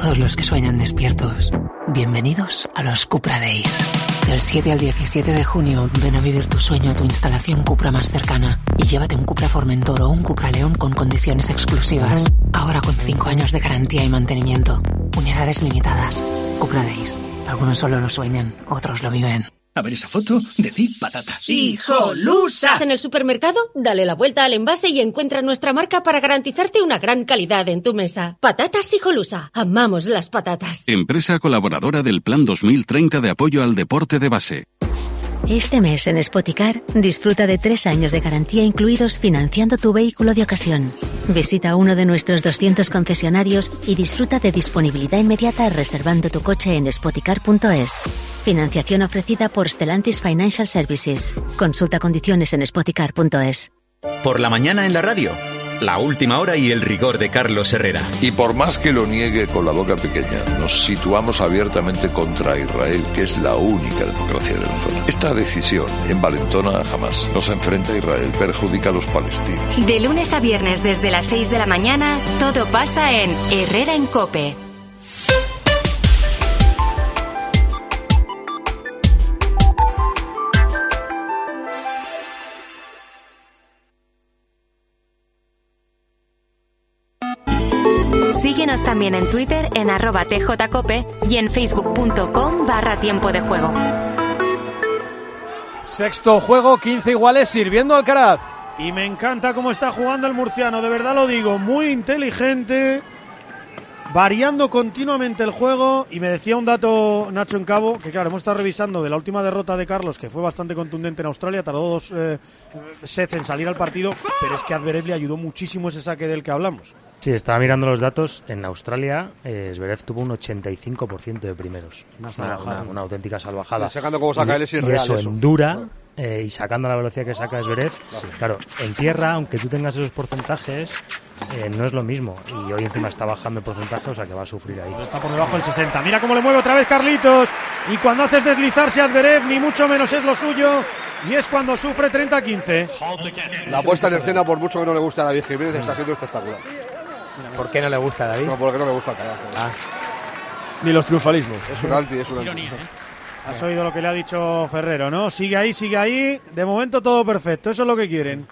todos los que sueñan despiertos, bienvenidos a los Cupra Days. Del 7 al 17 de junio, ven a vivir tu sueño a tu instalación Cupra más cercana y llévate un Cupra Formentor o un Cupra León con condiciones exclusivas. Ahora con 5 años de garantía y mantenimiento. Unidades limitadas. Cupra Days. Algunos solo lo sueñan, otros lo viven. A ver esa foto, decid patata. ¡Hijolusa! En el supermercado, dale la vuelta al envase y encuentra nuestra marca para garantizarte una gran calidad en tu mesa. Patatas Hijolusa. Amamos las patatas. Empresa colaboradora del Plan 2030 de apoyo al deporte de base. Este mes en Spoticar, disfruta de 3 años de garantía incluidos financiando tu vehículo de ocasión. Visita uno de nuestros 200 concesionarios y disfruta de disponibilidad inmediata reservando tu coche en spoticar.es. Financiación ofrecida por Stellantis Financial Services. Consulta condiciones en spoticar.es. Por la mañana en la radio, la última hora y el rigor de Carlos Herrera. Y por más que lo niegue con la boca pequeña, nos situamos abiertamente contra Israel, que es la única democracia de la zona. Esta decisión envalentona a Hamás, nos enfrenta a Israel, perjudica a los palestinos. De lunes a viernes desde las 6 de la mañana, todo pasa en Herrera en COPE. Síguenos también en Twitter en @tjcope y en facebook.com/tiempo de juego. Sexto juego, 15 iguales, sirviendo Alcaraz. Y me encanta cómo está jugando el murciano, de verdad lo digo, muy inteligente, variando continuamente el juego. Y me decía un dato Nacho en Cabo, que claro, hemos estado revisando de la última derrota de Carlos, que fue bastante contundente en Australia, tardó 2 sets en salir al partido, pero es que a Zverev le ayudó muchísimo ese saque del que hablamos. Sí, estaba mirando los datos. En Australia, Zverev tuvo un 85% de primeros. Una auténtica salvajada. Sacando cómo saca él es irreal. Y eso en dura, y sacando la velocidad que saca Zverev. Claro, en tierra, aunque tú tengas esos porcentajes, no es lo mismo. Y hoy encima está bajando el porcentaje, o sea que va a sufrir ahí. Está por debajo del 60. Mira cómo le mueve otra vez Carlitos. Y cuando haces deslizarse a Zverev, ni mucho menos es lo suyo. Y es cuando sufre 30-15. La puesta en escena, por mucho que no le guste a David Jiménez, está siendo espectacular. ¿Por qué no le gusta a David? No, porque no me gusta el Alcaraz. Ni los triunfalismos. Es un anti, es un anti. Has oído lo que le ha dicho Ferrero, ¿no? Sigue ahí. De momento todo perfecto, eso es lo que quieren.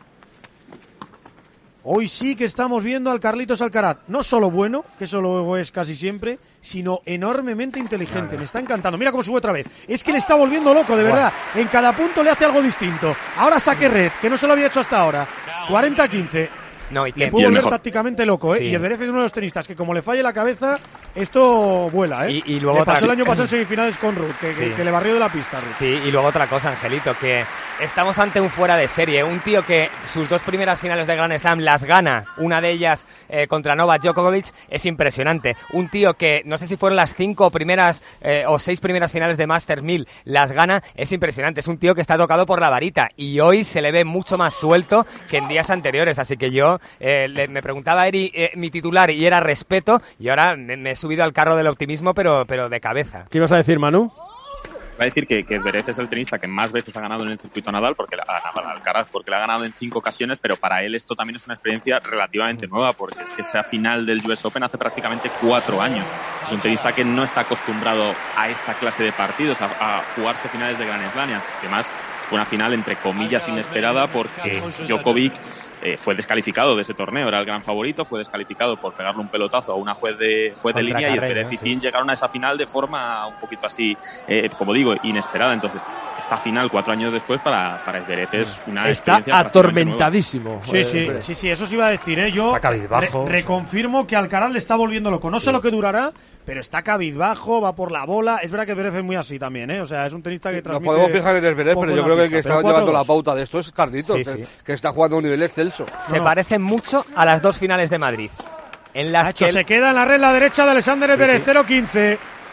Hoy sí que estamos viendo al Carlitos Alcaraz, no solo bueno, que eso luego es casi siempre, sino enormemente inteligente. Me está encantando. Mira cómo sube otra vez. Es que le está volviendo loco, de verdad. En cada punto le hace algo distinto. Ahora saque red, que no se lo había hecho hasta ahora. 40-15. No, y le puede volver tácticamente loco, ¿eh? Sí. Y el Zverev es uno de los tenistas que, como le falle la cabeza, esto vuela, ¿eh? Y luego le pasó el año pasado en semifinales con Ruth, que le barrió de la pista, Ruth. Sí, y luego otra cosa, Angelito, que estamos ante un fuera de serie. Un tío que sus 2 primeras finales de Grand Slam las gana, una de ellas contra Novak Djokovic, es impresionante. Un tío que, no sé si fueron las 5 primeras o 6 primeras finales de Masters 1000, las gana, es impresionante. Es un tío que está tocado por la varita y hoy se le ve mucho más suelto que en días anteriores. Así que yo me preguntaba Eri mi titular y era respeto, y ahora me he subido al carro del optimismo, pero de cabeza. ¿Qué ibas a decir, Manu? Va a decir que Zverev es el tenista que más veces ha ganado en el circuito Nadal, porque Alcaraz, porque le ha ganado en 5 ocasiones, pero para él esto también es una experiencia relativamente nueva, porque es que esa final del US Open hace prácticamente 4 años. Es un tenista que no está acostumbrado a esta clase de partidos, a jugarse finales de Grand Slam, y además fue una final entre comillas inesperada, porque Djokovic fue descalificado de ese torneo, era el gran favorito, fue descalificado por pegarle un pelotazo a una juez de línea, y Zverev y Thiem llegaron a esa final de forma un poquito así, como digo, inesperada. Entonces, esta final 4 años después para Zverev es una está atormentadísimo. Sí, eso sí iba a decir, ¿eh? Yo reconfirmo que Alcaraz le está volviendo loco. No sé lo que durará, pero está cabizbajo, va por la bola. Es verdad que Zverev es muy así también, ¿eh? O sea, es un tenista que transmite. Nos podemos fijar en Zverev, pero yo creo que el que está llevando la pauta de esto es Carlitos, que está jugando a un nivel excelso. Se parecen mucho a las 2 finales de Madrid. En las se queda en la red la derecha de Alexander Zverev, 0-15.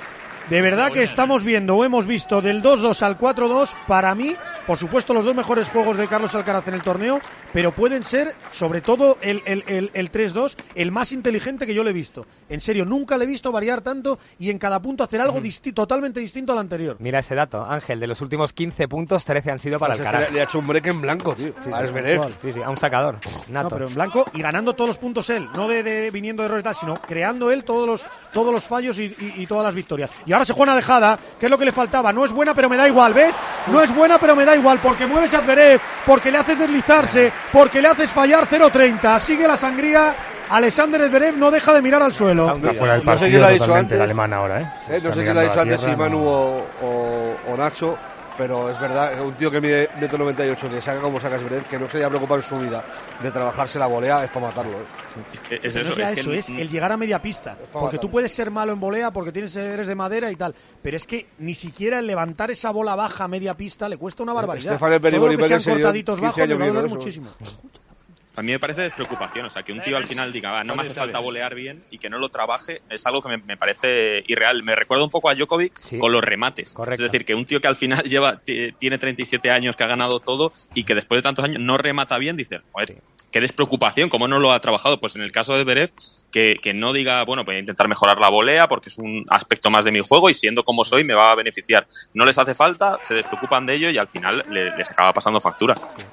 De verdad que estamos viendo o hemos visto del 2-2 al 4-2, para mí, por supuesto, los dos mejores juegos de Carlos Alcaraz en el torneo, pero pueden ser, sobre todo, el 3-2, el más inteligente que yo le he visto. En serio, nunca le he visto variar tanto y en cada punto hacer algo totalmente distinto al anterior. Mira ese dato, Ángel, de los últimos 15 puntos, 13 han sido para Alcaraz. Le ha hecho un break en blanco, tío. A Zverev. Sí, a un sacador. Nato. No, pero en blanco y ganando todos los puntos él, no de viniendo de errores y tal, sino creando él todos los fallos y todas las victorias. Y ahora se juega una dejada, que es lo que le faltaba. No es buena, pero me da igual, ¿ves? No es buena, pero me da igual, porque mueves a Zverev, porque le haces deslizarse, porque le haces fallar 0-30. Sigue la sangría. Alexander Zverev no deja de mirar al suelo. Está fuera del partido, no sé totalmente el alemán ahora, ¿eh? No sé quién lo ha dicho antes, si Manu o Nacho, pero es verdad, un tío que mide 1,98 m, saca como saca Zverev, que no se haya preocupado en su vida de trabajarse la volea, es para matarlo, ¿eh? Es el llegar a media pista, porque tú puedes ser malo en volea porque eres de madera y tal, pero es que ni siquiera el levantar esa bola baja a media pista le cuesta una barbaridad. Todo lo que sean cortaditos bajos le va a doler muchísimo. A mí me parece despreocupación, o sea, que un tío al final diga, no me hace falta volear bien y que no lo trabaje, es algo que me parece irreal. Me recuerda un poco a Djokovic con los remates. Correcto. Es decir, que un tío que al final tiene 37 años, que ha ganado todo y que después de tantos años no remata bien, dice, joder, qué despreocupación, ¿cómo no lo ha trabajado? Pues en el caso de Zverev, que no diga, bueno, voy a intentar mejorar la volea porque es un aspecto más de mi juego y siendo como soy me va a beneficiar. No les hace falta, se despreocupan de ello y al final les acaba pasando factura. Sí.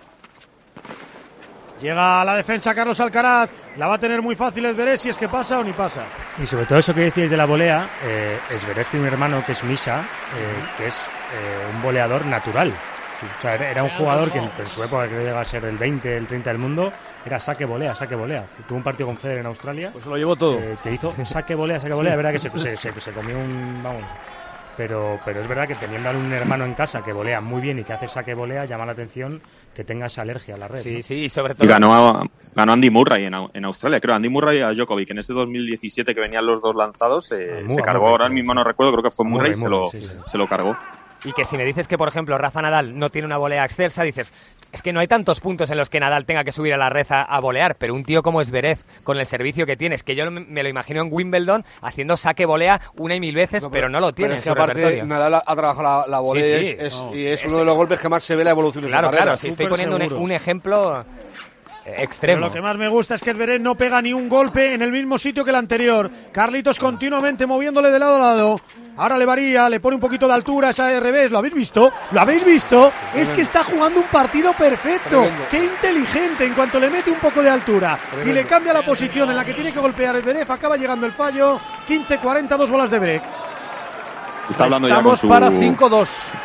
Llega a la defensa Carlos Alcaraz, la va a tener muy fácil Zverev si es que pasa o ni pasa. Y sobre todo eso que decíais de la volea, Zverev tiene un hermano que es Misha, que es un voleador natural. Sí. O sea, era un jugador que en su época, que llega a ser el 20, el 30 del mundo, era saque volea. Tuvo un partido con Federer en Australia. Pues se lo llevó todo. Que hizo saque volea. Es verdad que se comió un... Vamos... Pero es verdad que teniendo a un hermano en casa que volea muy bien y que hace saque volea, llama la atención que tenga esa alergia a la red. Sí, ¿no? sí, y sobre todo... Ganó Andy Murray en Australia, creo. Andy Murray a Djokovic. En ese 2017 que venían los dos lanzados, se cargó, ahora mismo no recuerdo, creo que fue Murray, se lo cargó. Y que si me dices que, por ejemplo, Rafa Nadal no tiene una volea excelsa, dices, es que no hay tantos puntos en los que Nadal tenga que subir a la red a volear, pero un tío como Zverev, con el servicio que tiene, es que yo me lo imagino en Wimbledon haciendo saque volea una y mil veces, pero no lo tiene en su repertorio. Nadal ha trabajado la volea y es uno de los golpes que más se ve la evolución de su carrera. Claro, si estoy poniendo un ejemplo... extremo. Pero lo que más me gusta es que Zverev no pega ni un golpe en el mismo sitio que el anterior. Carlitos continuamente moviéndole de lado a lado. Ahora le varía, le pone un poquito de altura, esa de revés. ¿Lo habéis visto? ¿Lo habéis visto? Es que está jugando un partido perfecto. Tremendo. ¡Qué inteligente! En cuanto le mete un poco de altura y le cambia la posición en la que tiene que golpear Zverev, acaba llegando el fallo. 15-40, 2 bolas de break. Está hablando Estamos ya con para 5-2. Con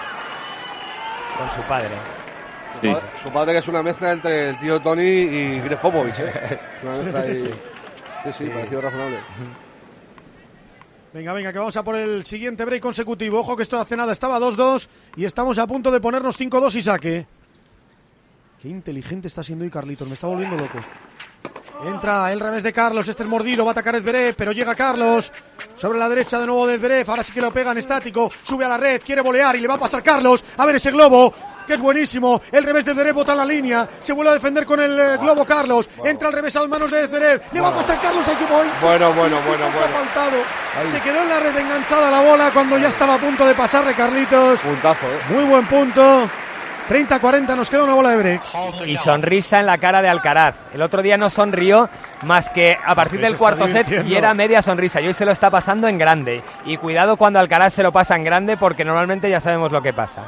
su padre. Sí. Su padre, que es una mezcla entre el tío Tony y Greg Popovich, ¿eh? Una mezcla ahí. Sí, parecido razonable. Venga, que vamos a por el siguiente break consecutivo. Ojo que esto hace nada estaba 2-2 y estamos a punto de ponernos 5-2 y saque. Qué inteligente está siendo hoy Carlitos, me está volviendo loco. Entra el revés de Carlos, este es mordido, va a atacar Zverev, pero llega Carlos sobre la derecha de nuevo de Zverev, ahora sí que lo pegan estático, sube a la red, quiere volear y le va a pasar Carlos, a ver ese globo, que es buenísimo, el revés de Zverev bota la línea, se vuelve a defender con el globo Carlos, entra al revés a las manos de Zverev, le va a pasar Carlos al equipo. Bueno. Se quedó en la red enganchada la bola cuando ya estaba a punto de pasarle Carlitos. Puntazo, Muy buen punto. 30-40, nos queda una bola de break. Y sonrisa en la cara de Alcaraz. El otro día no sonrió más que a partir del cuarto set y era media sonrisa. Y hoy se lo está pasando en grande. Y cuidado cuando Alcaraz se lo pasa en grande porque normalmente ya sabemos lo que pasa.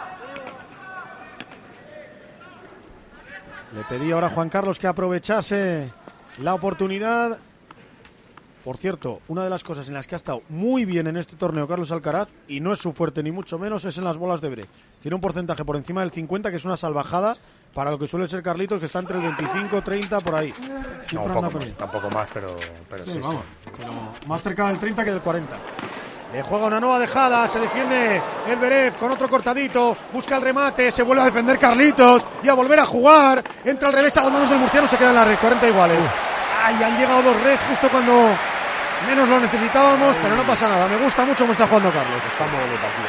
Le pedí ahora a Juan Carlos que aprovechase la oportunidad. Por cierto, una de las cosas en las que ha estado muy bien en este torneo Carlos Alcaraz, y no es su fuerte ni mucho menos, es en las bolas de break. Tiene un porcentaje por encima del 50, que es una salvajada para lo que suele ser Carlitos, que está entre el 25, 30, por ahí. Tampoco más, pero sí. Pero más cerca del 30 que del 40. Le juega una nueva dejada, se defiende Zverev con otro cortadito, busca el remate, se vuelve a defender Carlitos y a volver a jugar. Entra al revés a las manos del murciano, se queda en la red, 40 iguales. Ay, han llegado dos reds justo cuando menos lo necesitábamos, pero no pasa nada. Me gusta mucho cómo está jugando Carlos. Está muy bien el partido.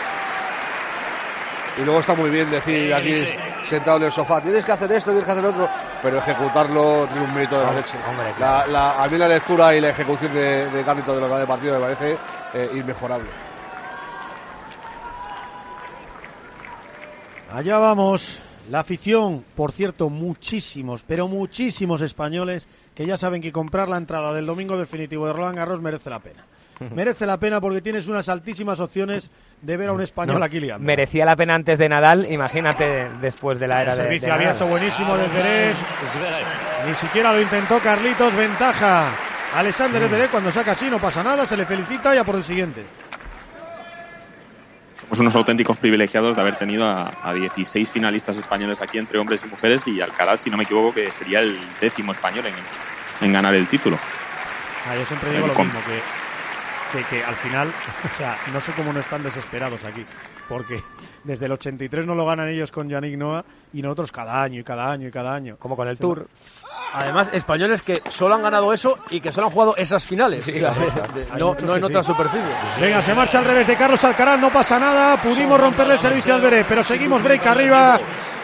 Y luego está muy bien decir aquí sentado en el sofá, tienes que hacer esto, tienes que hacer otro, pero ejecutarlo tiene un mérito de la leche. A mí la lectura y la ejecución de Carlitos de lo que va de partido me parece inmejorable. Allá vamos. La afición, por cierto, muchísimos, pero muchísimos españoles que ya saben que comprar la entrada del domingo definitivo de Roland Garros merece la pena. Merece la pena porque tienes unas altísimas opciones de ver a un español aquí liando. Merecía la pena antes de Nadal, imagínate después de la era de servicio Nadal. abierto buenísimo de Zverev. Ni siquiera lo intentó Carlitos, ventaja. Alexander Zverev cuando saca así no pasa nada, se le felicita y a por el siguiente. Somos unos auténticos privilegiados de haber tenido a 16 finalistas españoles aquí entre hombres y mujeres, y Alcaraz, si no me equivoco, que sería el 10º español en ganar el título. Yo siempre digo lo mismo, que al final, o sea, no sé cómo no están desesperados aquí, porque desde el 83 no lo ganan ellos con Yannick Noah y nosotros cada año y cada año y cada año. Como con el Tour. Además, españoles que solo han ganado eso y que solo han jugado esas finales. Sí, no en otras superficies. Venga, se marcha al revés de Carlos Alcaraz, no pasa nada. Pudimos romperle el servicio al Zverev, pero seguimos break arriba.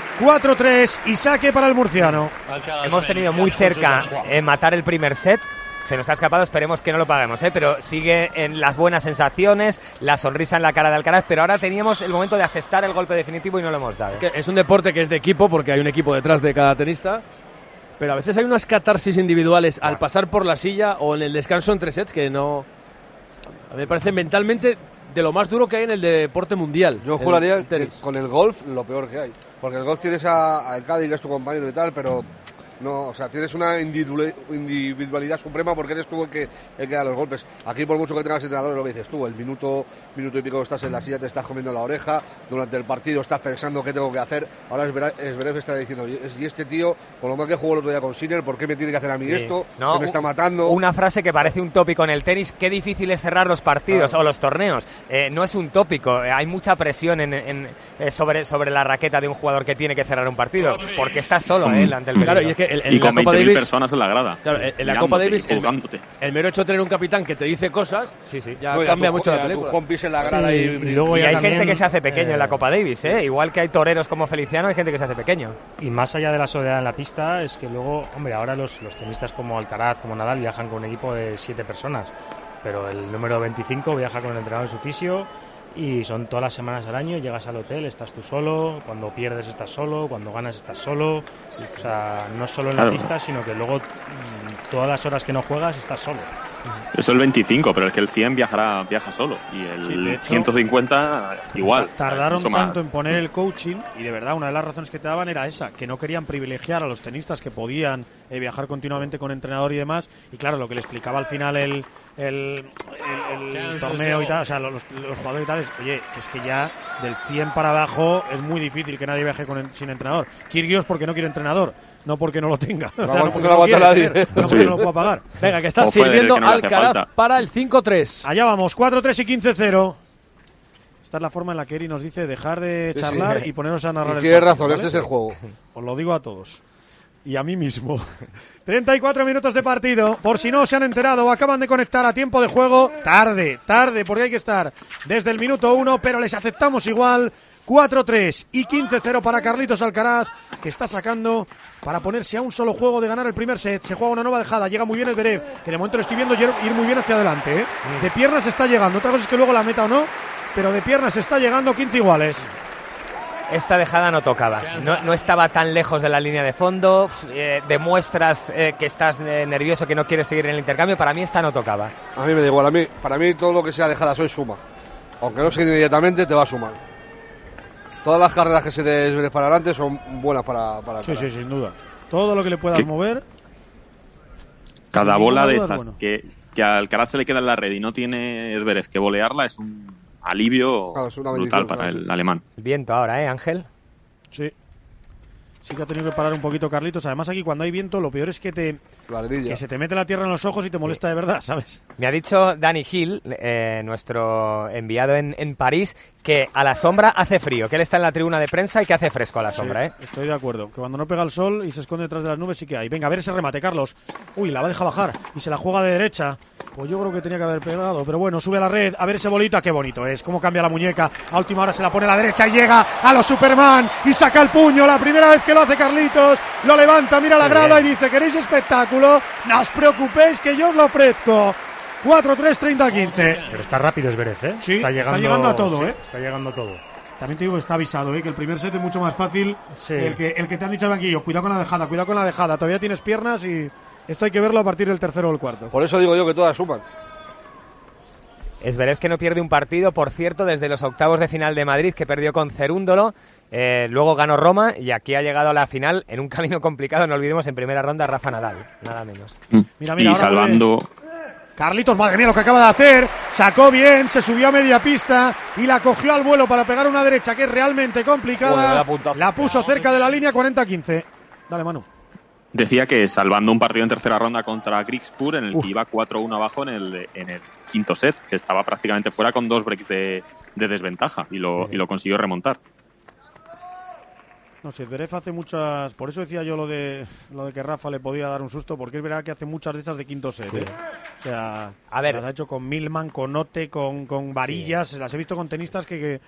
4-3 y saque para el murciano. Hemos tenido muy cerca matar el primer set. Se nos ha escapado, esperemos que no lo paguemos, pero sigue en las buenas sensaciones, la sonrisa en la cara de Alcaraz, pero ahora teníamos el momento de asestar el golpe definitivo y no lo hemos dado. Es un deporte que es de equipo porque hay un equipo detrás de cada tenista, pero a veces hay unas catarsis individuales al pasar por la silla o en el descanso entre sets que no... A mí me parece mentalmente de lo más duro que hay en el deporte mundial. Yo juraría que con el golf lo peor que hay, porque el golf tienes a Cádiz, que es tu compañero y tal, pero... No, o sea, tienes una individualidad suprema porque eres tú el que da los golpes. Aquí, por mucho que tengas entrenadores, lo que dices tú, el minuto y pico estás en la silla, te estás comiendo la oreja, durante el partido estás pensando qué tengo que hacer. Ahora Zverev está diciendo, y este tío, con lo mal que jugó el otro día con Sinner, ¿por qué me tiene que hacer a mí esto? No, que me está matando. Una frase que parece un tópico en el tenis, qué difícil es cerrar los partidos o los torneos. No es un tópico, hay mucha presión sobre la raqueta de un jugador que tiene que cerrar un partido, porque está solo ante el peligro. Claro, y es que y con 20.000 personas en la grada. Claro, en la Copa Davis, el mero hecho de tener un capitán que te dice cosas, ya cambia mucho la película. En la grada y hay gente que se hace pequeño en la Copa Davis, igual que hay toreros como Feliciano, hay gente que se hace pequeño. Y más allá de la soledad en la pista, es que luego, hombre, ahora los tenistas como Alcaraz, como Nadal, viajan con un equipo de 7 personas, pero el número 25 viaja con el entrenador de su fisio y son todas las semanas al año, llegas al hotel, estás tú solo, cuando pierdes estás solo, cuando ganas estás solo, o sea, no solo en la pista, sino que luego todas las horas que no juegas estás solo. Eso el 25, pero es que el 100 viaja solo y el 150 igual. Tardaron tanto en poner el coaching y de verdad una de las razones que te daban era esa, que no querían privilegiar a los tenistas que podían viajar continuamente con entrenador y demás, y claro, lo que le explicaba al final el torneo y tal, o sea, los jugadores y tal, oye, que es que ya del 100 para abajo es muy difícil que nadie viaje sin entrenador. Kyrgios porque no quiere entrenador, no porque no lo tenga. No, porque no no lo pueda pagar. Venga, que está sirviendo Alcaraz para el 5-3. Allá vamos, 4-3 y 15-0. Esta es la forma en la que Eri nos dice dejar de charlar y ponernos a narrar el partido. Tienes razón, este es el juego. Os lo digo a todos. Y a mí mismo. 34 minutos de partido. Por si no se han enterado o acaban de conectar a tiempo de juego. Tarde, porque hay que estar desde el minuto 1, pero les aceptamos igual. 4-3 y 15-0 para Carlitos Alcaraz, que está sacando para ponerse a un solo juego de ganar el primer set. Se juega una nueva dejada, llega muy bien el Zverev, que de momento lo estoy viendo ir muy bien hacia adelante. De piernas está llegando, otra cosa es que luego la meta o no, pero de piernas está llegando, 15 iguales. Esta dejada no tocaba, no estaba tan lejos de la línea de fondo, demuestras que estás nervioso, que no quieres seguir en el intercambio. Para mí esta no tocaba. A mí me da igual, para mí todo lo que sea dejada soy suma, aunque no sea inmediatamente te va a sumar. Todas las carreras que se desven para adelante son buenas para sí, sin duda. Todo lo que le puedas mover. Cada bola de esas bueno. que a Alcaraz se le queda en la red y no tiene Zverev que volearla es un alivio brutal para el alemán. El viento ahora, Ángel. Sí que ha tenido que parar un poquito Carlitos. Además aquí cuando hay viento lo peor es que se te mete la tierra en los ojos y te molesta de verdad, ¿sabes? Me ha dicho Dani Gil, nuestro enviado en París, que a la sombra hace frío, que él está en la tribuna de prensa y que hace fresco a la sombra. Estoy de acuerdo, que cuando no pega el sol y se esconde detrás de las nubes sí que hay. Venga, a ver ese remate, Carlos. Uy, la va a dejar bajar y se la juega de derecha. Pues yo creo que tenía que haber pegado, pero bueno, sube a la red, a ver ese bolita, qué bonito es, cómo cambia la muñeca, a última hora se la pone a la derecha y llega a los Superman y saca el puño, la primera vez que lo hace Carlitos, lo levanta, mira la grada y dice, ¿queréis espectáculo? No os preocupéis que yo os lo ofrezco. 4-3, 30-15. Pero está rápido Zverev, Sí, está llegando a todo, Está llegando a todo. También te digo que está avisado, que el primer set es mucho más fácil. Sí. El que te han dicho al banquillo, cuidado con la dejada. Todavía tienes piernas y esto hay que verlo a partir del tercero o el cuarto. Por eso digo yo que todas suman. Zverev que no pierde un partido, por cierto, desde los octavos de final de Madrid, que perdió con Cerúndolo. Luego ganó Roma y aquí ha llegado a la final en un camino complicado. No olvidemos, en primera ronda Rafa Nadal, nada menos. Mira, y salvando... Carlitos, madre mía lo que acaba de hacer, sacó bien, se subió a media pista y la cogió al vuelo para pegar una derecha que es realmente complicada, la puso cerca de la línea 40-15. Dale, Manu. Decía que salvando un partido en tercera ronda contra Grigspur, en el que iba 4-1 abajo en el quinto set, que estaba prácticamente fuera con 2 breaks de desventaja y lo consiguió remontar. No sé, Zverev hace muchas... Por eso decía yo lo de que Rafa le podía dar un susto, porque es verdad que hace muchas de esas de quinto set. Sí. O sea, a ver, las ha hecho con Millman, con Ote, con Varillas. Sí. Las he visto con tenistas que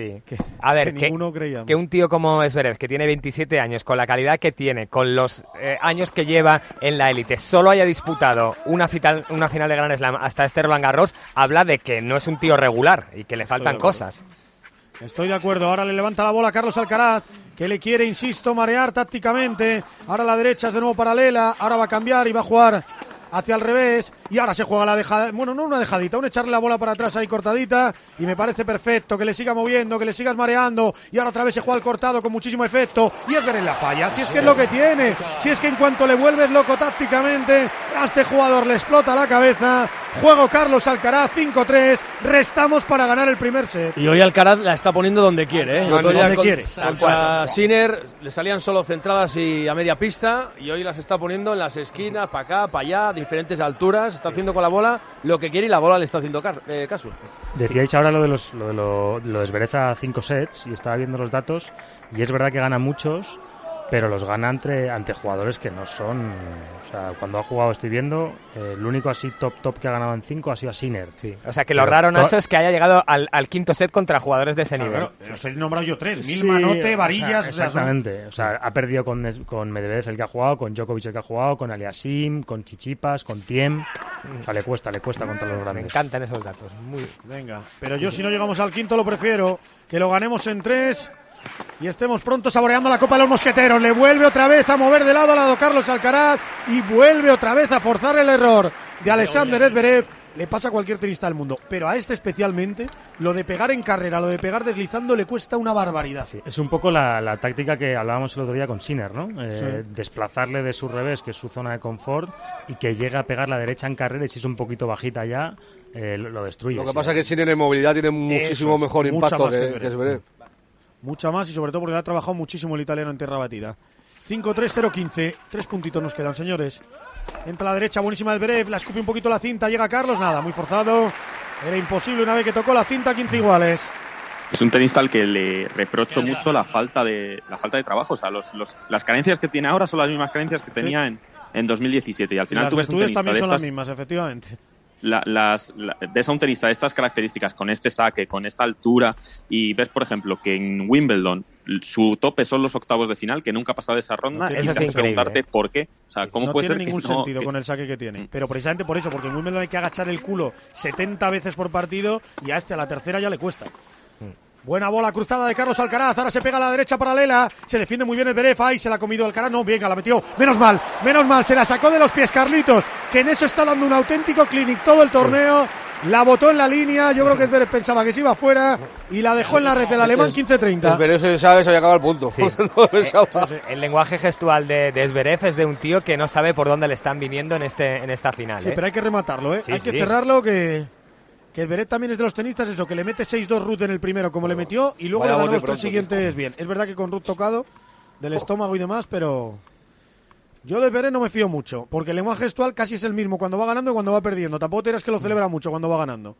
a ver, ninguno creía. Que un tío como Zverev, que tiene 27 años, con la calidad que tiene, con los años que lleva en la élite, solo haya disputado una final de Grand Slam hasta este Roland Garros, habla de que no es un tío regular y que le faltan cosas. Estoy de acuerdo. Ahora le levanta la bola a Carlos Alcaraz, que le quiere, insisto, marear tácticamente. Ahora la derecha es de nuevo paralela. Ahora va a cambiar y va a jugar hacia el revés. Y ahora se juega la dejada. Bueno, no una dejadita, un echarle la bola para atrás ahí cortadita. Y me parece perfecto que le siga moviendo, que le sigas mareando. Y ahora otra vez se juega el cortado con muchísimo efecto. Y es ver en la falla. Si es que es lo que tiene. Si es que en cuanto le vuelves loco tácticamente, a este jugador le explota la cabeza. Juego Carlos Alcaraz, 5-3. Restamos para ganar el primer set. Y hoy Alcaraz la está poniendo donde quiere, donde quiere. Contra Sinner le salían solo centradas y a media pista. Y hoy las está poniendo en las esquinas, para acá, para allá, diferentes alturas. Está haciendo con la bola lo que quiere y la bola le está haciendo caso. Decíais ahora lo de Zverev a 5 sets y estaba viendo los datos. Y es verdad que gana muchos, pero los gana ante jugadores que no son... O sea, cuando ha jugado, estoy viendo, el único así top que ha ganado en 5 ha sido a Sinner. Sí. O sea, que lo raro, Nacho, es que haya llegado al quinto set contra jugadores de ese nivel. Claro, os he nombrado yo 3. Millman, Ote, Varillas... Exactamente. O sea, ha perdido con Medvedev el que ha jugado, con Djokovic el que ha jugado, con Aliasim, con Tsitsipas, con Thiem. O sea, le cuesta contra los grandes. Me encantan esos datos. Venga, pero yo si no llegamos al quinto lo prefiero que lo ganemos en 3... y estemos pronto saboreando la Copa de los Mosqueteros. Le vuelve otra vez a mover de lado a lado Carlos Alcaraz y vuelve otra vez a forzar el error de Alexander Zverev. Le pasa a cualquier tenista del mundo, pero a este especialmente, lo de pegar en carrera, lo de pegar deslizando, le cuesta una barbaridad. Sí, es un poco la táctica que hablábamos el otro día con Sinner, ¿no? Desplazarle de su revés, que es su zona de confort, y que llegue a pegar la derecha en carrera, y si es un poquito bajita ya, lo destruye. Lo que pasa es que Sinner en movilidad tiene muchísimo mejor impacto que Zverev. Mucha más y sobre todo porque le ha trabajado muchísimo el italiano en tierra batida. 5-3-0-15. 3 puntitos nos quedan, señores. Entra a la derecha, buenísima el Zverev. La escupe un poquito la cinta. Llega Carlos. Nada, muy forzado. Era imposible una vez que tocó la cinta, 15 iguales. Es un tenista al que le reprocho mucho la falta de trabajo. O sea, las carencias que tiene ahora son las mismas carencias que tenía en 2017. Y al final tú ves un tenista también son las mismas, efectivamente. Ves a un tenista de estas características, con este saque, con esta altura, y ves, por ejemplo, que en Wimbledon su tope son los octavos de final, que nunca ha pasado de esa ronda, y te hace preguntarte por qué. O sea, ¿cómo puede ser que no tiene ningún sentido con el saque que tiene? Pero precisamente por eso, porque en Wimbledon hay que agachar el culo 70 veces por partido y a la tercera ya le cuesta. Buena bola cruzada de Carlos Alcaraz. Ahora se pega a la derecha paralela. Se defiende muy bien el Zverev. Ahí se la ha comido Alcaraz. No, venga, la metió. Menos mal. Se la sacó de los pies Carlitos, que en eso está dando un auténtico clinic todo el torneo. La botó en la línea. Yo creo que Zverev pensaba que se iba fuera y la dejó en la red del alemán 15-30. Zverev se había acabado el punto. Sí. El lenguaje gestual de Zverev es de un tío que no sabe por dónde le están viniendo en esta final. Sí, pero hay que rematarlo, ¿eh? Hay que cerrarlo, que Zverev también es de los tenistas, eso, que le mete 6-2 Ruth en el primero, como le metió, y luego le ganó los 3 siguientes bien. Es verdad que con Ruth tocado, del estómago y demás, pero yo de Zverev no me fío mucho, porque el lenguaje gestual casi es el mismo cuando va ganando y cuando va perdiendo. Tampoco te dirás que lo celebra mucho cuando va ganando.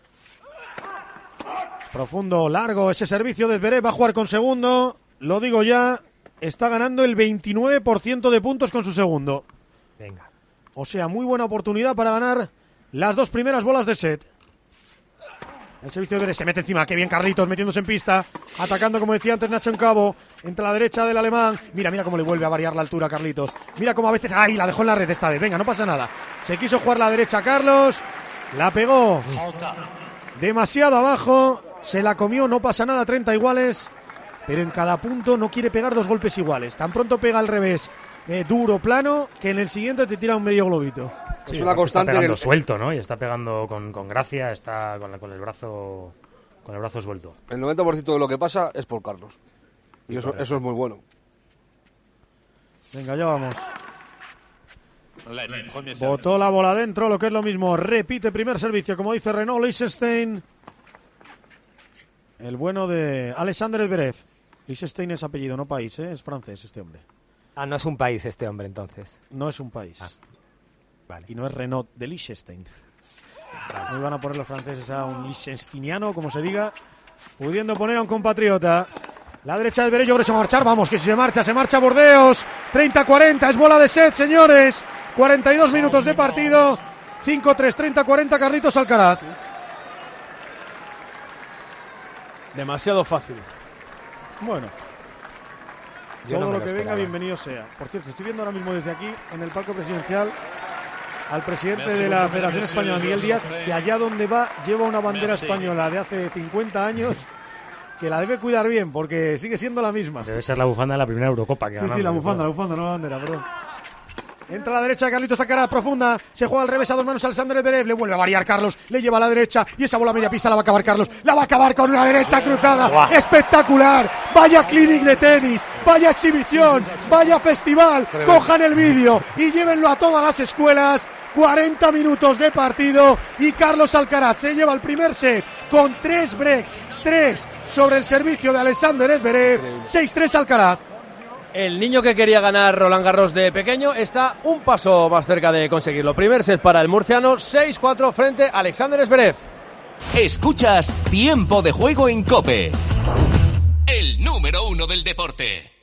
Profundo, largo ese servicio de Zverev, va a jugar con segundo, lo digo ya, está ganando el 29% de puntos con su segundo. Venga. O sea, muy buena oportunidad para ganar las 2 primeras bolas de set. El servicio de Zverev se mete encima, qué bien Carlitos metiéndose en pista, atacando como decía antes Nacho en cabo, entre la derecha del alemán. Mira cómo le vuelve a variar la altura Carlitos. Mira cómo a veces, ¡ay! La dejó en la red esta vez, venga, no pasa nada. Se quiso jugar la derecha Carlos, la pegó demasiado abajo se la comió, no pasa nada, 30 iguales, pero en cada punto no quiere pegar 2 golpes iguales. Tan pronto pega al revés, duro, plano, que en el siguiente te tira un medio globito. Sí, es una constante. Está pegando suelto, ¿no? Y está pegando con gracia, está con el brazo suelto. El 90% de lo que pasa es por Carlos. Y eso es muy bueno. Venga, ya vamos. Botó la bola adentro, lo que es lo mismo. Repite primer servicio, como dice Renaud Liechtenstein. El bueno de Alexander Zverev. Liechtenstein es apellido, no país, ¿eh? Es francés este hombre. Ah, no es un país este hombre, entonces. No es un país. Vale. Y no es Renaud de Liechtenstein. No iban a poner los franceses a un liechtensteiniano, como se diga, pudiendo poner a un compatriota. La derecha de Zverev, yo creo que se va a marchar. Vamos, que si se marcha Bordeos. 30-40, es bola de set, señores. 42 minutos de partido. 5-3, 30-40, Carlitos Alcaraz. Demasiado fácil. Bueno, todo lo que venga, bienvenido sea. Por cierto, estoy viendo ahora mismo desde aquí, en el palco presidencial, al presidente de la Federación Española, Miguel Díaz, que allá donde va lleva una bandera española de hace 50 años, que la debe cuidar bien, porque sigue siendo la misma. Debe ser la bufanda de la primera Eurocopa que ganamos. Sí, la bufanda, no la bandera, perdón. Entra a la derecha Carlitos Alcaraz, profunda, se juega al revés a 2 manos Alexander Zverev, le vuelve a variar Carlos, le lleva a la derecha y esa bola media pista la va a acabar Carlos, la va a acabar con una derecha cruzada. ¡Wow! Espectacular, vaya clinic de tenis, vaya exhibición, vaya festival. Tremendo. Cojan el vídeo y llévenlo a todas las escuelas. 40 minutos de partido y Carlos Alcaraz se lleva el primer set con 3 breaks, 3 sobre el servicio de Alexander Zverev. 6-3 Alcaraz. El niño que quería ganar Roland Garros de pequeño está un paso más cerca de conseguirlo. Primer set para el murciano, 6-4 frente a Alexander Zverev. Escuchas Tiempo de Juego en COPE. El número 1 del deporte.